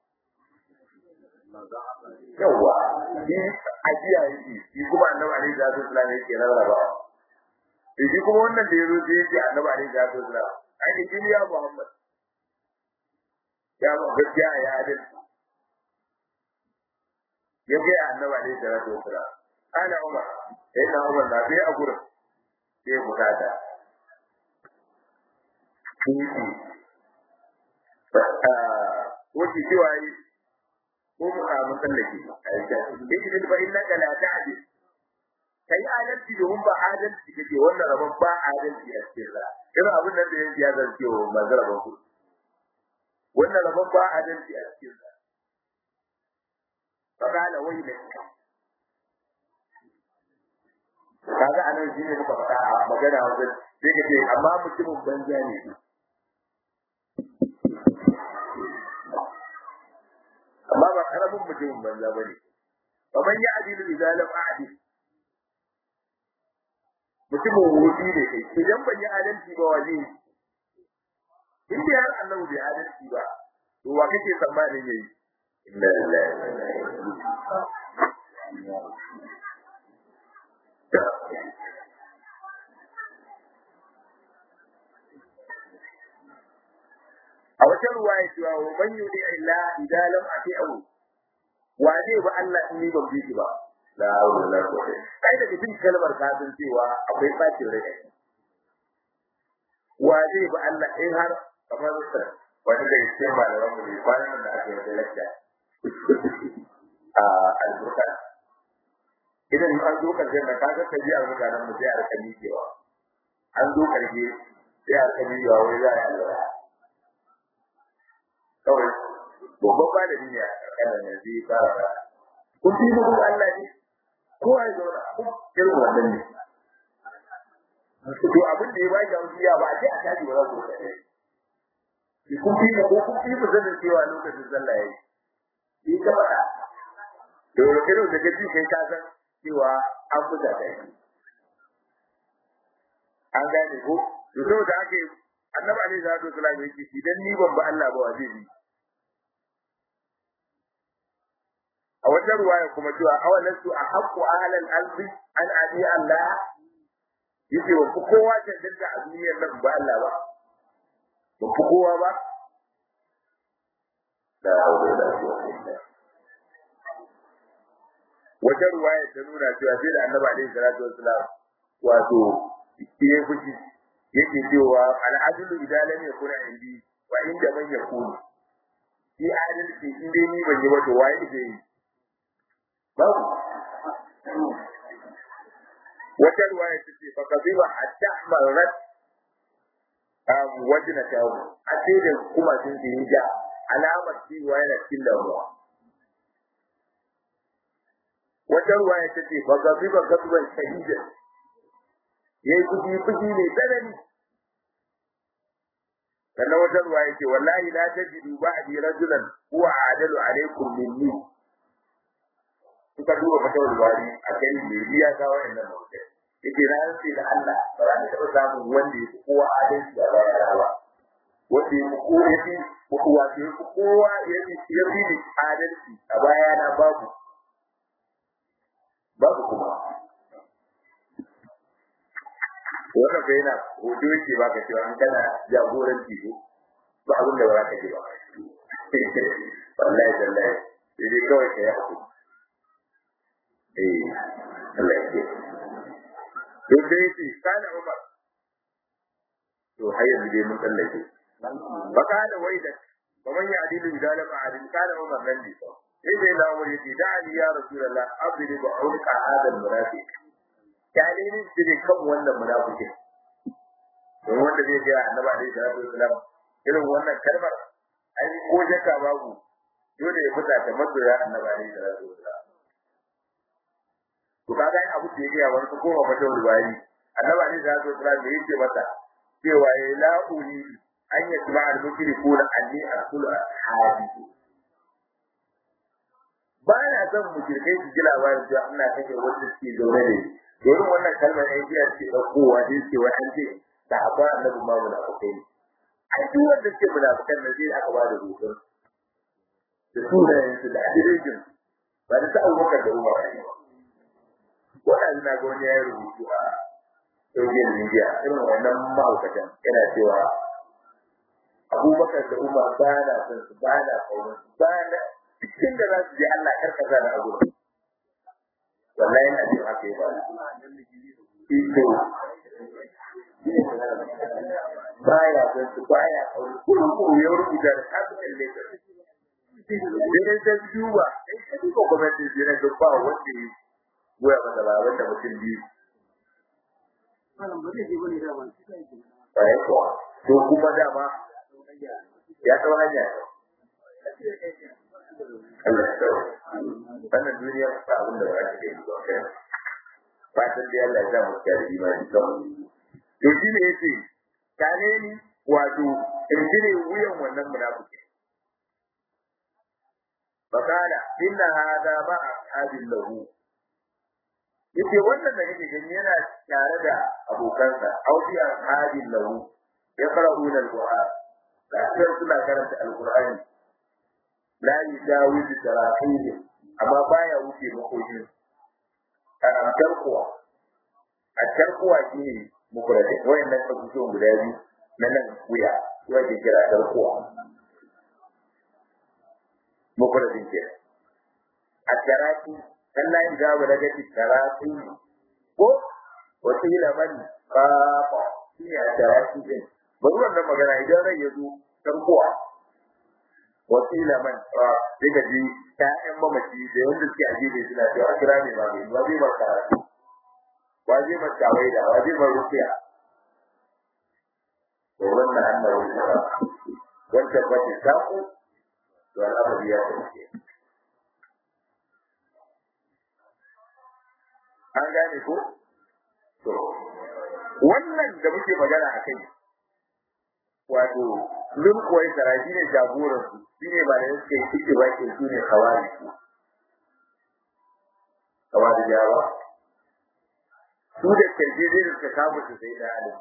yawa shi ajiya yake shi kuma annabi alaihi salatu wasallam yake rabawa shi kuma wannan da yazo sai yake annabi alaihi salatu wasallam ai kin ya Muhammad ya ba gaskiya ya adal yake annabi alaihi salatu wasallam ana Umar sai na Umar da sai a gurin sai bukata wuce cewa yi ko mu samu tsallake yake da ba inna la ta'di kai adalci domin ba adalci kake wannan rabon ba adalci a cikin sa irin abin nan da yake ya zarce wa manzara ba ku wannan rabon ba adalci a cikin sa faqala wayla kaga anan shine muka faɗa magana wajen sai kace amma mutumin banza ne amma ba karamin mutumin banza bane kaman ya adilu idan lam a'dil mutumin wuri ne kai idan ban yi adalci ba waje in da har Allah bai adalci ba to wa kake tsammanin yayi inna lillahi wa inna ilaihi raji'un a wata ruwaya cewa wa man yudi illa idan lam ati'u wa zai ba Allah in ni ban bi shi ba la hawla wala quwwata kai daga cikin kalmar ka san cewa akwai bacin rai wa zai ba Allah in har kamar wani da cikin malaman mu ne kwanan da aka yi da lakta a alburka idan an zo karshen da kaga tabiyar mutanen mu sai a rika mikewa an zo karshe sai a rika mikewa wai za a yi alwala kawai babban malami ne a kanan yanzu ya fara kun fi mu Allah ne ko ai zauna kun irin wannan ne to abin da ya ba ga wuya ba a ce a tashi ba za ku kai ki kun fi ko kun fi mu zanin cewa lokacin sallah yayi ki ka fada to irin da kaji kai ka san cewa an futa da shi an gane ko to saboda ake annabi alaihi salatu wasallam yake idan ni ban ba Allah ba waje ni a wajen ruwaya kuma cewa awalansu a haqqu ahlal ardi an adi Allah yake wa kowa tantance a duniyar nan ba Allah ba ba kowa ba da hawo da wajen ruwaya ta nuna cewa sai da annabi alaihi salatu wasallam wato yake fushi yake cewa al'adlu idan lam yakun indi wa inda man yakun shi adalci in dai ni ban yi ba to waye zai yi babu wata ruwaya ta ce baka ziba hatta marat um wajna tawo a ce da kuma sun yi ja alamar cewa yana cikin damuwa wata ruwaya ta ce baka ziba gasban shahida yayi kudi kudi ne tsanani sannan wata ruwaya ce wallahi la tajidu ba'di rajulan huwa adalu alaykum minni suka duba fatawar bari a kai ne biya ga wannan mutum yake ran sai da Allah ba za ta taba samun wanda yake kowa adalci a bayan ba wanda yake kowa yake kowa yake kowa yake yafi da adalci a bayan na babu babu kuma wannan bai na hoto yake baka cewa an kana jagoranci ko ba abin da ba za ka ji ba wallahi wallahi sai kawai kai hakuri eh Allah ya to dai shi kana Umar to hayya dai mun tsallake baka da waida kaman ya adilu idan ba adin kana Umar nan ne sai dai da Umar yace da Ali ya Rasulullah abdi bi ulqa hada al-munafiq kale ne da kan wannan munafiki don wanda zai ga Annabi alaihi salatu wasallam irin wannan kalmar ai ko jaka babu dole ya fita ta masoya Annabi alaihi salatu wasallam to kaga ai abu da yake ya wani ko ba ta ruwayi Annabi alaihi salatu wasallam da yake mata cewa ya la uri an yatba al-mushrikuna anni aqulu hadithu ba na son mushrikai su ji labarin cewa ina kake wanda suke zaune da ni domin wannan kalmar ai biya ce da kowa da yake wa an ce da abba Annabi ma mu da kai ai duk wanda suke munafikan nan sai aka ba da rukun da sunayen su da adireshin ba da ta Abubakar da Umar ne wannan na ga wani ya rubutu a social media irin wannan ma'aikatan yana cewa Abubakar da Umar ba na son su ba na kaunar su ba na cikin da za su je Allah karkasa da abu wallahi na jin haka ba ito baya son su baya kaunar kuma ko ya rubuta da kafin laifin sai sai duba sai duba kuma sai jira da ba wanda goya masa ba wanda mutum biyu to kuma dama ya tsawo hanya wannan duniya ba abin da ba ta yi ba kai ba san da Allah ya mu kare imani kawai to shi ne yace kane ni wato in jire wuyan wannan munafiki fakala inna hada ma ashabil lahu yace wannan da kake gani yana tare da abokansa audiya ashabil lahu ya qara'una al-qur'an kafin suna karanta al-qur'ani la yujawizu tarafihi amma baya wuce makojin a tarkuwa a tarkuwa shine mukurade wayannan kasuwan guda biyu na nan wuya wanda kira tarkuwa mukurade ke a tarafi Allah ya ga wala ga tarafi ko wata ila man fa shine a tarafi din bari wannan magana idan rai ya zo tarkuwa wasila man daga ji ƴaƴan mamaci da wanda suke ajiye suna cewa kira ne ba ne ba zai barka waje barka wai da waje bar rufiya to wannan annabi wanda ba ta saku to al'amari ya tafi an gane ko to wannan da muke magana a kai wato lun koyi saraji ne jagoran su shine ba da yake cike ba ke su ne kawari kawari jawa su da kaje da suka kawo su sai da alim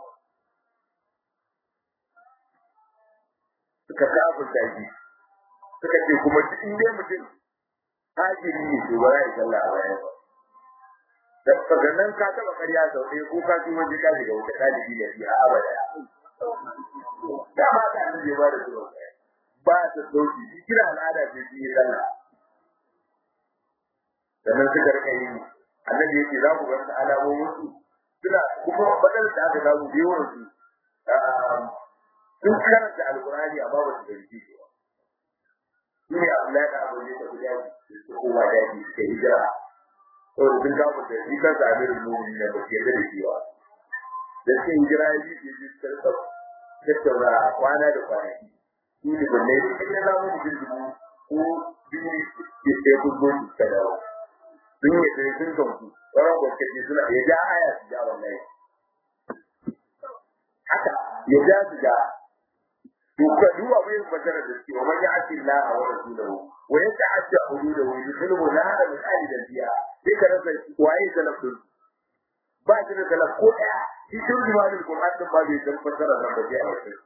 suka kawo daji suka ce kuma duk inda mutum hajiri ne to ba ya sallah a bayan da daga nan ka taba ƙarya sau ɗaya ko ka tuba ji ka shiga wuta ɗalibi ne fi a abada da ma ka nan ba da zuwa ba ta sauki shi kira al'ada ce shi yi sallah sannan suka rika yi annabi yake za ku ga alamomin su suna kuma matsalar da aka samu da yawan su sun karanta alƙur'ani amma ba su garji shi ba shi ne Abdullahi da Abu Bakar da Jaji da kowa daji suka hijira to sun kawo da shi kan zabirin mu'minin da ba ke da shi ba da shi hijira yi shi shi karɓa tattauna kwana da kwanaki shi ne balle shi ne zamu mu jirgi ko biyu ke sai kun zo su ka dawo sun yi sai sun gamsu sauran gwamnati suna ya ja aya su ja wallahi haka ya ja su ja to ka duba mai fasara da shi wa man ya'ti Allah wa rasulahu wa yata'adda hududahu yudkhilhu nara min ahli al-biya sai ka rasa waye salafin ba shi da salaf ko daya shi shirki ma da Qur'an din ba bai san fasara da baje a wasu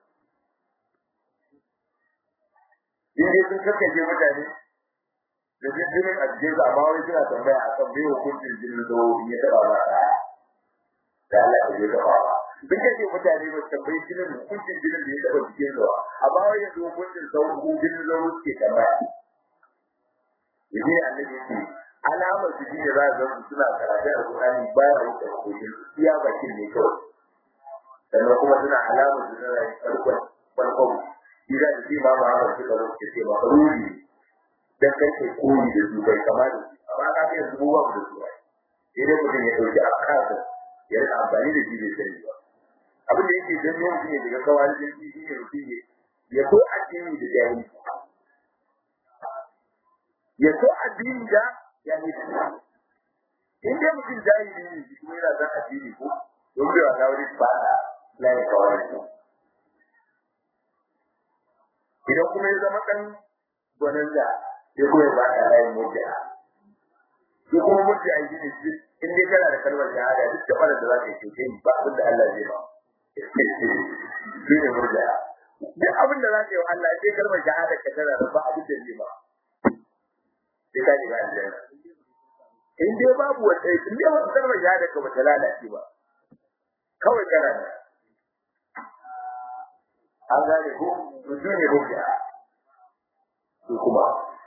inda sun kakkaje mutane da jinnin addini da amma wai suna tambaya akan bai hukuncin jinnin da ya taba ba da Allah ya yi gaba duk da mutane ba tambayi jinin hukuncin jinin da ya taba cikin zuwa amma wai yanzu hukuncin sauƙin jinin zuwa suke tambaya yaji annabi ce alamar su shine za ga suna karatu alqur'ani baya wuce hukuncin iya bakin ne kawai sannan kuma suna alamar su na farko farko idan da ma ma ba su da wuce ce ba ruri dan kai koyi da su bai kamar amma ka ga su ba da su idan mutum ya dauki akasa ya amfani da shi bai sani ba abin da yake dan yau ne daga kawai da shi ne mutum ya so addini da jahili ya so addini da jahili in dai mutum jahili ne shi kuma yana san addini ko don bai wa kawai ba da lai kawai idan kuma ya zama kan gwanin da ya kuma ba da lai murji'a ko kuma murji'a shi ne in dai kana da kalmar shahada duk da fara da za ka yi ce ba abin da Allah zai ba shi ne murji'a duk abin da za ka yi Allah sai kalmar shahada ka tana da ba abin da zai ba sai ka ji ga aljanna in dai babu wanda in dai ba kalmar shahada ka ba ta lalace ba kawai kana da an gane ko to shi ne murji'a to kuma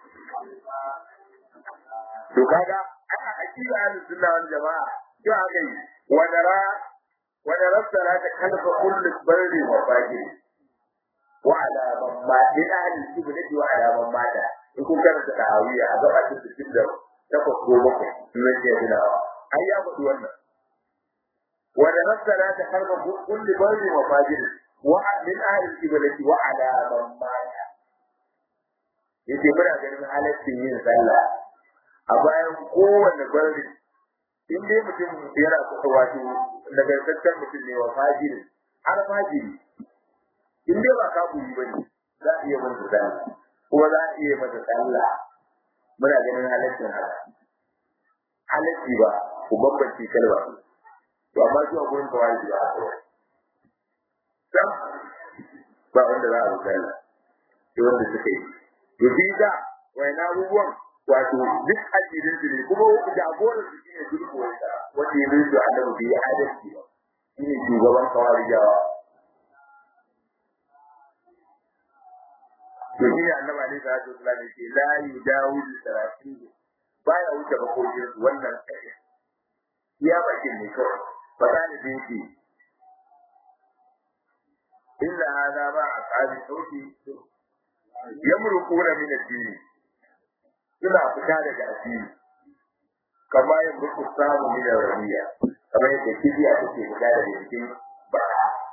to kaga ana akida ahlus sunna wal jamaa to akai wadara wadara salata kalfa kullu barri wa fajiri wa ala man ma din ahlus sunna wa ala man ma da in kun karanta tahawiya a gaba da cikin da takwas ko bakwai nan ke dilawa ai ya faɗi wannan wadara salata kalfa kullu barri wa fajiri wa min ahlus sunna wa ala man ma da yake muna ganin halaccin yin sallah a bayan kowanne bari in dai mutum yana kusa wato nagartaccen mutum ne wa fajiri har fajiri in dai ba kafiri bane za a iya masa sallah kuma za a iya masa sallah muna ganin halaccin haka halacci ba ku bambanci kalma to amma shi a gurin kawai ba a kawai sam ba wanda za a rubuta sai wanda suka yi to shi da wai na abubuwan wato duk addinin su ne kuma jagoran su shine duk wanda wanda ya rubuta annabi bai adalci ba shine shugaban kawarijawa to shine annabi alaihi salatu wasallam ya ce la yudawu sarafi baya wuce bakokin su wannan kai ya bakin ne kawai ba za ni dinki illa hada ba aqabi sauti yamruquna min ad-din suna fita daga addini kama yin ruku samu min rabiya kamar yadda kibiya take fita daga cikin ba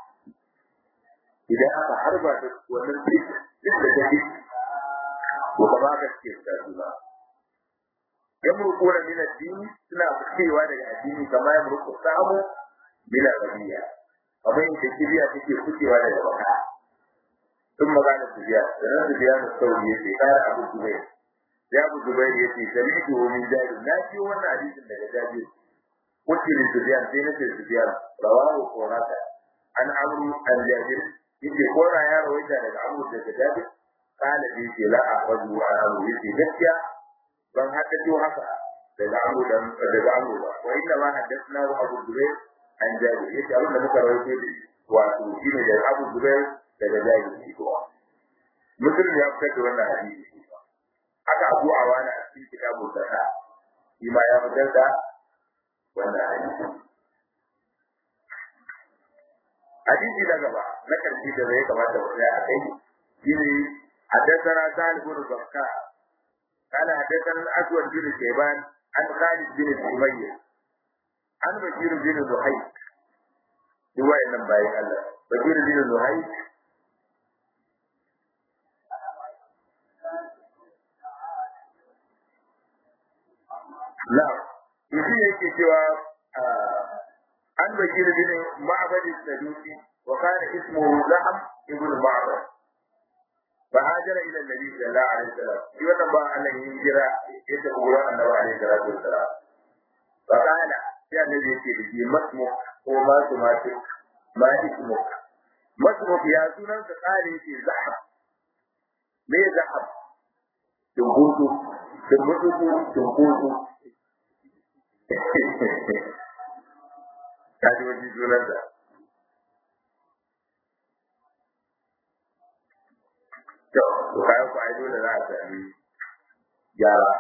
idan aka harba da wannan duk da take ko ba ka ce ta zuwa yamruquna min ad-din suna fitewa daga addini kama yin ruku samu min rabiya kamar yadda kibiya take fitewa daga baka ثم قال سفيان سنة سفيان الثوري يتي قال أبو الزبير يا أبو الزبير يتي سمعته من جابر ناسي وانا حديث من جابر قلت لسفيان سنة سفيان رواه قراءة عن عمرو عن جابر يتي قرأ يا رويتا لك عمرو بن جابر قال يتي لا أخرجه عن عمرو يتي نسيا بل حدثه حقا لك عمرو لك عمرو وإنما حدثنا أبو الزبير عن جابر يتي أولا مكر رويته وأتوشين جابر أبو الزبير daga jahili kowa muslim ya fitar da wannan hadisi aka abu a wani a cikin kitabu sahih shi ma ya fitar da wannan hadisi hadisi na gaba na karshe da zai kamata mu tsaya a kai shine حدثنا سالم بن بكار قال حدثنا الاسود بن شيبان عن خالد بن سمية عن بشير بن زهير رواية من باي الله بشير بن زهير لا يجي yake cewa an bashir bin ma'bad as-sadusi wa kana ismuhu Lahm ibn Ma'bad fa hajara ila an-nabi sallallahu alaihi wasallam shi wannan ba Allah yin jira yadda gurin annabi alaihi salatu wasallam fa kana ya ne yake da shi masmu ko ma su ma ce ma ismu masmu ya sunan sa kare yake Lahm me Lahm tungutu tungutu tungutu kaji wani sunan da to to kayan ku ai dole za a sami yara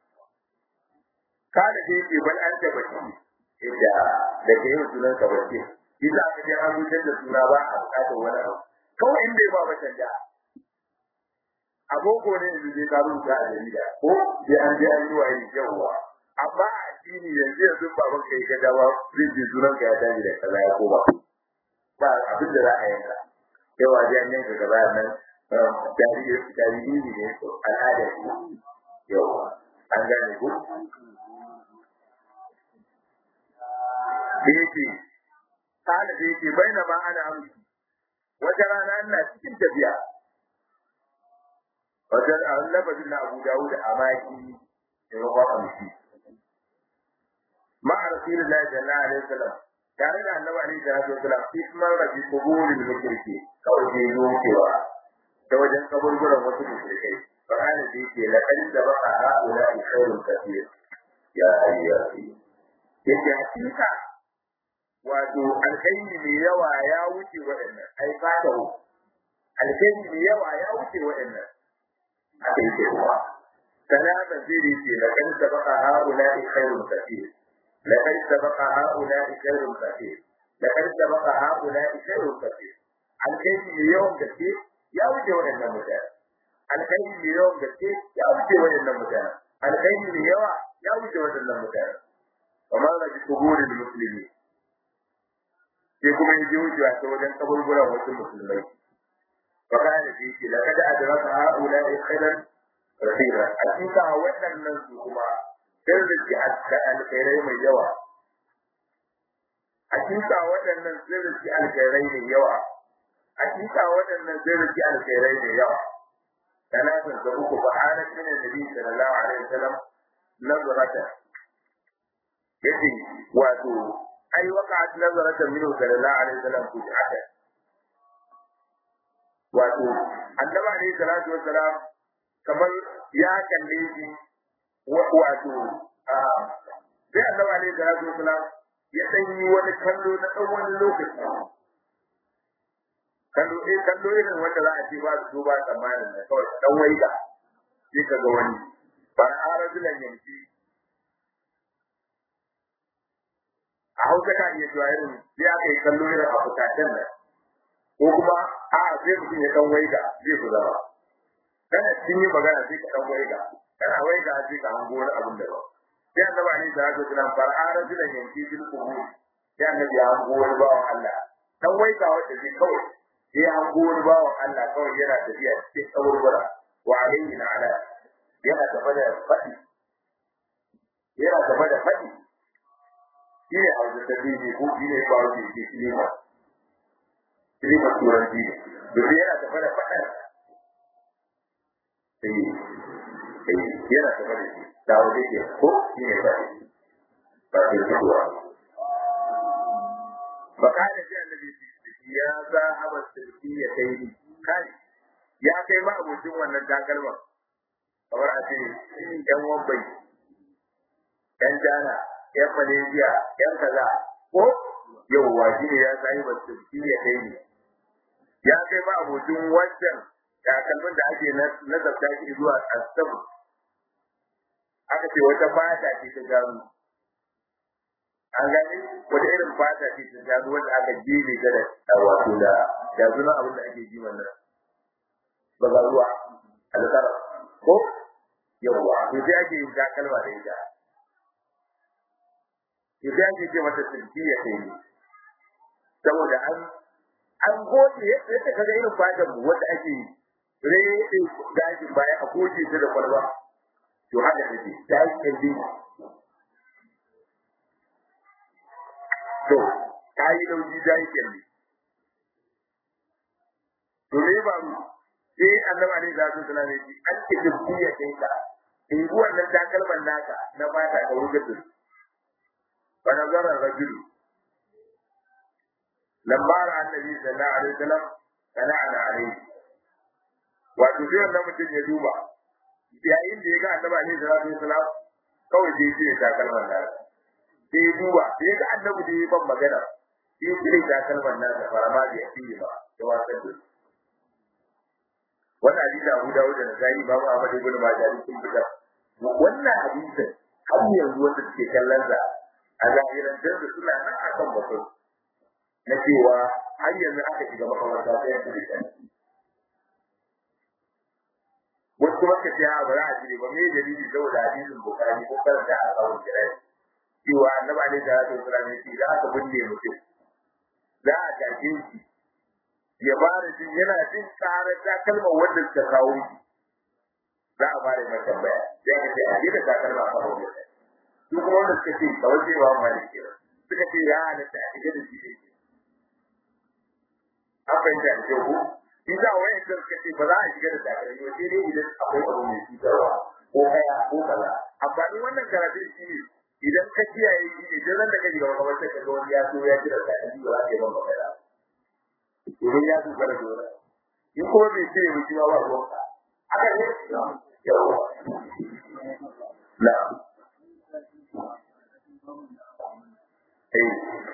kada da yake bal an ta bace inda da ke yin sunan ka bace shi za ka je an rubuta da suna ba a bukatar wani abu kawai inda ba mata da aboko ne yanzu zai ka rubuta a jarida ko sai an je an yi wa yi yawa amma addini yanzu yanzu baban kai ga dawa zai ji sunan ka ya tashi da kaza ya koma ba abin da za a yanka yawa ji an yanka gaba nan jariri jariri ne ko al'ada ne yawa an gane ko yake kana da yake baina ma ana amsi wata rana ina cikin tafiya wajen annabin na Abu Dawud a maki da ruwa amsi مع رسول الله صلى الله عليه وسلم كان النبي عليه الصلاه والسلام اسمر في قبور المشركين كوجه يوكوا توجه قبر غير المشركين فقال ذيك لقد سبق هؤلاء خير كثير يا ايها yake hakika wato alkhairi mai yawa ya wuce waɗannan ai fatahu alkhairi mai yawa ya wuce waɗannan akai cewa salama zuri ce laqad sabaqa ha'ula'i khairun kathir لقد سبق هؤلاء خير كثير لقد سبق هؤلاء خير كثير الخير اليوم كثير يا وجه وين المكان الخير اليوم كثير يا وجه وين المكان الخير اليوم يا وجه وين المكان وما رأي قبور المسلمين يكون يجي وجه وجه قبور ولا وجه المسلمين فقال فيك لقد أدرك هؤلاء خيرا كثيرا أتيك وين الناس كما sai da alkhairai mai yawa hakika waɗannan zirki alkhairai mai yawa hakika waɗannan zirki alkhairai mai yawa talatin da uku ba ana cikin nabi sallallahu alaihi wasallam nazarata yace wato ai waqa'at nazarata minhu sallallahu alaihi wasallam kujata wato annabi alaihi salatu wasalam kamar ya kalle shi wato sai annabi alaihi salatu wasalam ya dan yi wani kallo na dan wani lokaci kallo eh kallo irin wanda za a ce ba su ba tsammanin da kawai dan waiga sai ka ga wani ba arajulan yanki a hausa ka iya cewa irin sai aka yi kallo irin a fukatan nan ko kuma a sai mutum ya dan waiga zai ku zama kana cikin yin magana sai ka dan waiga kana waiga sai ka hango wani abin da ba sai annabi ne da haka tunan far'a rajulan yanki bil qubur sai annabi ya hango wani bawan Allah dan waiga wanda zai kawai sai ya hango wani bawan Allah kawai yana tafiya cikin kaburbura wa alayhi ala yana tafa da fadi yana tafa da fadi shi ne abu da bibi ko shi ne ba wani ke shi ne ba shi ne ba turanci da yana tafa da fada sai sai yana tafa da shi da wani ke ko shi ne ba ba ke zuwa ba ka da shi annabi ya za haba sirri ya kai kai ya kai ma abokin wannan takalma kamar a ce yan wambai yan jana yan malaysia yan kaza ko yauwa shi ne ya sai ba sirri ya kai ya kai ma abokin wancan takalmin da ake na zabta shi zuwa asab aka ce wata fata ce ta gano an gani wata irin fata ce ta gano wanda aka gine ta da wato da da zuna abin da ake ji wannan ba ga ruwa alƙara ko yawa to sai ake yin takalma da ita to sai ake ce mata tilkiya kai ne saboda an an gode yadda kaga irin fatan mu wanda ake rede gashin baya a goje ta da kwalba to haka take ta yi kalli to ta yi lauji ta yi kalli to ne ba mu sai annaba ne da su suna ne an ce dubbiya kai ka in ji wannan takalman naka na fata ka wuce su fa nazara rajul lamma ra annabi sallallahu alaihi wasallam kana ala alaihi wato sai wannan mutum ya duba yayin da ya ga annaba ne sallallahu alaihi wasallam kawai sai ya takalman naka sai ya duba sai ga annabi da ya ban magana sai ya takalman naka fara ma da yi ba da wasan da wannan hadisi Abu Dawud da Nasa'i babu Ahmad ibn Majah sun fita wannan hadisi har yanzu wanda suke kallon sa a zahiran da suna nan akan bakin na cewa har yanzu aka shiga makaranta sai ya fita wasu kuma ka ce ba za a jire ba me dalili saboda hadisin Bukhari ko karanta a kawai kirai cewa annabi alaihi salatu wasallam ya ce da aka binne mutum za a tashi shi ya fara jin yana jin tsarar takalma wanda suka kawo shi za a fara mai tambaya sai ka ce a ji da takalma a kawo shi su kuma wanda suka ce kawai sai ba mu ne kira suka ce ya halatta a shiga da shi ne an fahimta da kyau ko in za a wayan da suka ce ba za a shiga da takalma ba sai dai idan akwai abu mai cutarwa ko kaya ko kaza amfanin wannan karatun shi ne idan ka kiyaye shi ne idan da ka shiga makamantar ka ga wani ya so ya kira takalma ba za ka yi ban magana idan ya su fara dora in kuma bai ce mu kiwa ba ruwa aka ne yawa la eh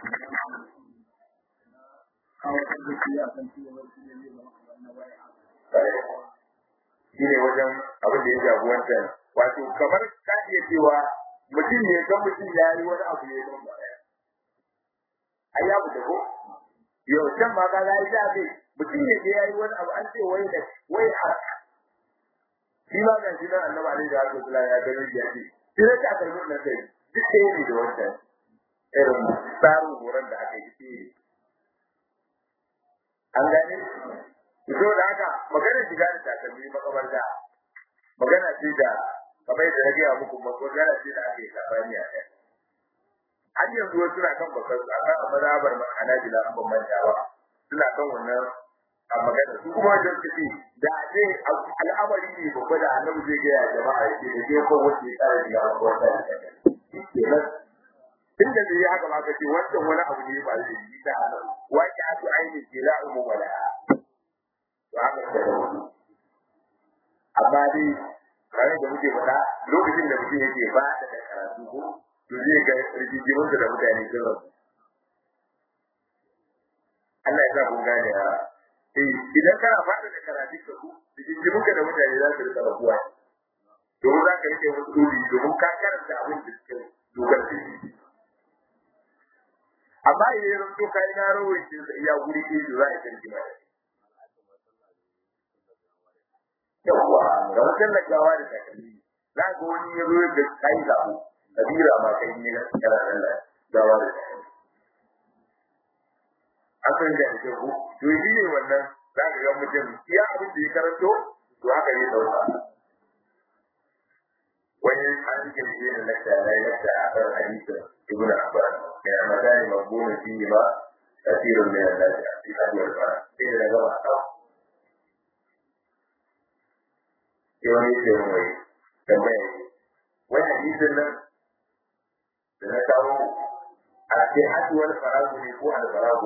shi ne wajen abin da ya jago wancan wato kamar ka iya cewa mutum ne kan mutum ya yi wani abu ne don ba ai ya fita ko yau can ba ka ga ita ce mutum ne da yayi wani abu an ce wai da wai a shi ma ga shi nan annabi alaihi salatu wasallam ya gani ya ce shi ne ta karbi nan sai duk sai ne da wannan irin tsarin horon da aka yi an gane to da haka magana shiga da takalmi makabarta magana ce da kamar da rage a muku magana ce da aka yi tsakani a kai har yanzu wasu na kan bakar su akan mazhabar Hanabila an ban manta ba suna kan wannan a magana su kuma wajen su ce da dai al'amari ne babba da Annabi zai ga ya jama'a yake da ke ko wace tsare da ya ko ta kenan tunda da ya haka ma ka ce wannan wani abu ne ba zai yi da Annabi wa ki atu aini la umu wala to haka sai amma dai kare da muke faɗa lokacin da mutum yake ba da karatu ko to zai ga rigimin da mutane sun rabu Allah ya sa kun gane ha eh idan kana fada da karatu ka ku rigimin da mutane za su rika rabuwa to za ka rike musu dole domin ka karanta abin da suke dokar da shi amma idan to kai na rawo shi ya guri ke za a kirki mai yawa ga wannan lagawa da takalmi za ga wani ya zo da kai zabu kabira ma kai ne na tsara Allah gawa da takalmi akan da ke ku to yi ne wannan za ka ga mutum iya abin da ya karanto to haka ne dauka wani an ke yi da lakta na lakta a kan hadisi ibn Abbas ya magana mabuna fi ma kasirun min an-nas fi hadwal fara sai da gaba ta yau ne ke mai tambaya wani hadisin nan da na kawo a ce hadwal fara ne ko al-faragu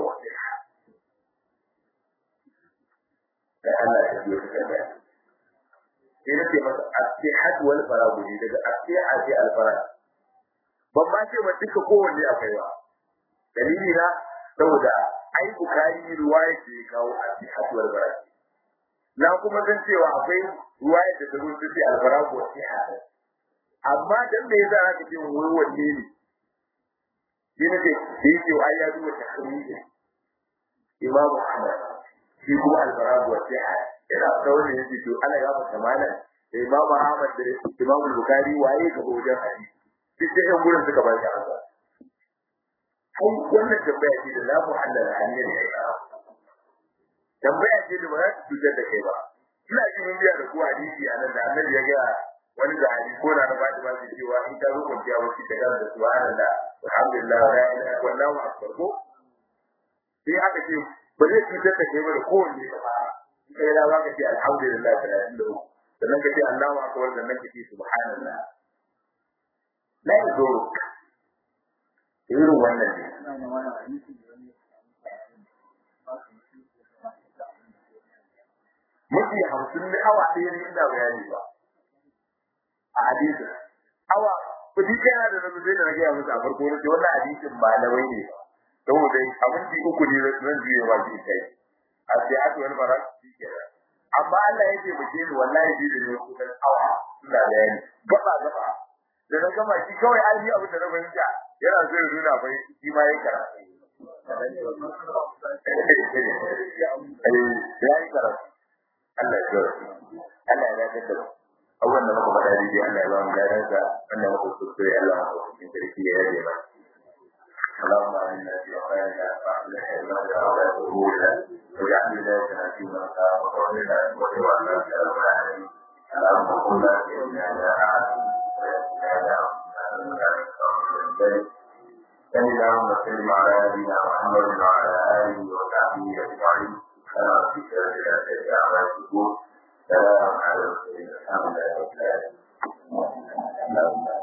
da Allah ya biyo ta tambaya sai nake masa as-sihhat wal faragh ne daga as-sihhat sai al-faragh ban ma ce ba duka kowanne akwai ba dalili na saboda ai bukari ruwaya ce kawo as-sihhat wal faragh na kuma san cewa akwai ruwaya da ta rubuta sai al-faragh wa sihhat amma dan me yasa aka ce wai wanne ne shi ne ke yi ai ya duba tahriji Imam Ahmad shi kuma al-faragh wa sihhat ina kawai ne yake to ana ga mata malam da Imam Ahmad da Imam Bukhari waye ka wajen hadisi duk da yan gurin suka ba shi haka ai wannan tambaya ce da la muhallal hanyar ne tambaya ce da ba za ta tutar da kai ba ina jin biya da ku hadisi anan da Annabi ya ga wani da hadisi ko na da ba ba shi cewa in ka zo ku biya wani da ga da subhanallah alhamdulillah la ilaha illallah wallahu akbar ko sai aka ce ba zai tutar da kai ba da kowanne ba sai da ba ka ce alhamdulillah talatin da uku sannan ka ce Allahu akbar sannan ka ce subhanallah la yazo irin wannan ne mutum hamsin ne awa ɗaya ne ina bayani ba a hadisi awa kudi kana da nazo da rage musu a farko ne wannan hadisin malamai ne saboda abinci uku ne zan juye ba shi kai asiyatu wal barak shikenan amma Allah yake bace ni wallahi bi da ne kudan awa ina da yani gaba gaba da na gama shi kawai an yi abu da na fahimta yana so ya nuna bai shi ma yake karatu ya yi karatu Allah ya jira Allah ya dace da abubuwan da muka faɗa dai Allah ya ba mu garansa wannan muka kuskure Allah ya ba mu sarki ya yaje ba اللهم إنا في أخيرنا فأصلح لنا وأمورنا واجعل ولايتنا في من خافك ومنا وتولنا يا رب العالمين اللهم قل لا إله إلا أنت اللهم صل على نبينا محمد وعلى آله وصحبه أجمعين كما في سيرة أعمال الشكور سلام على المرسلين الحمد لله رب العالمين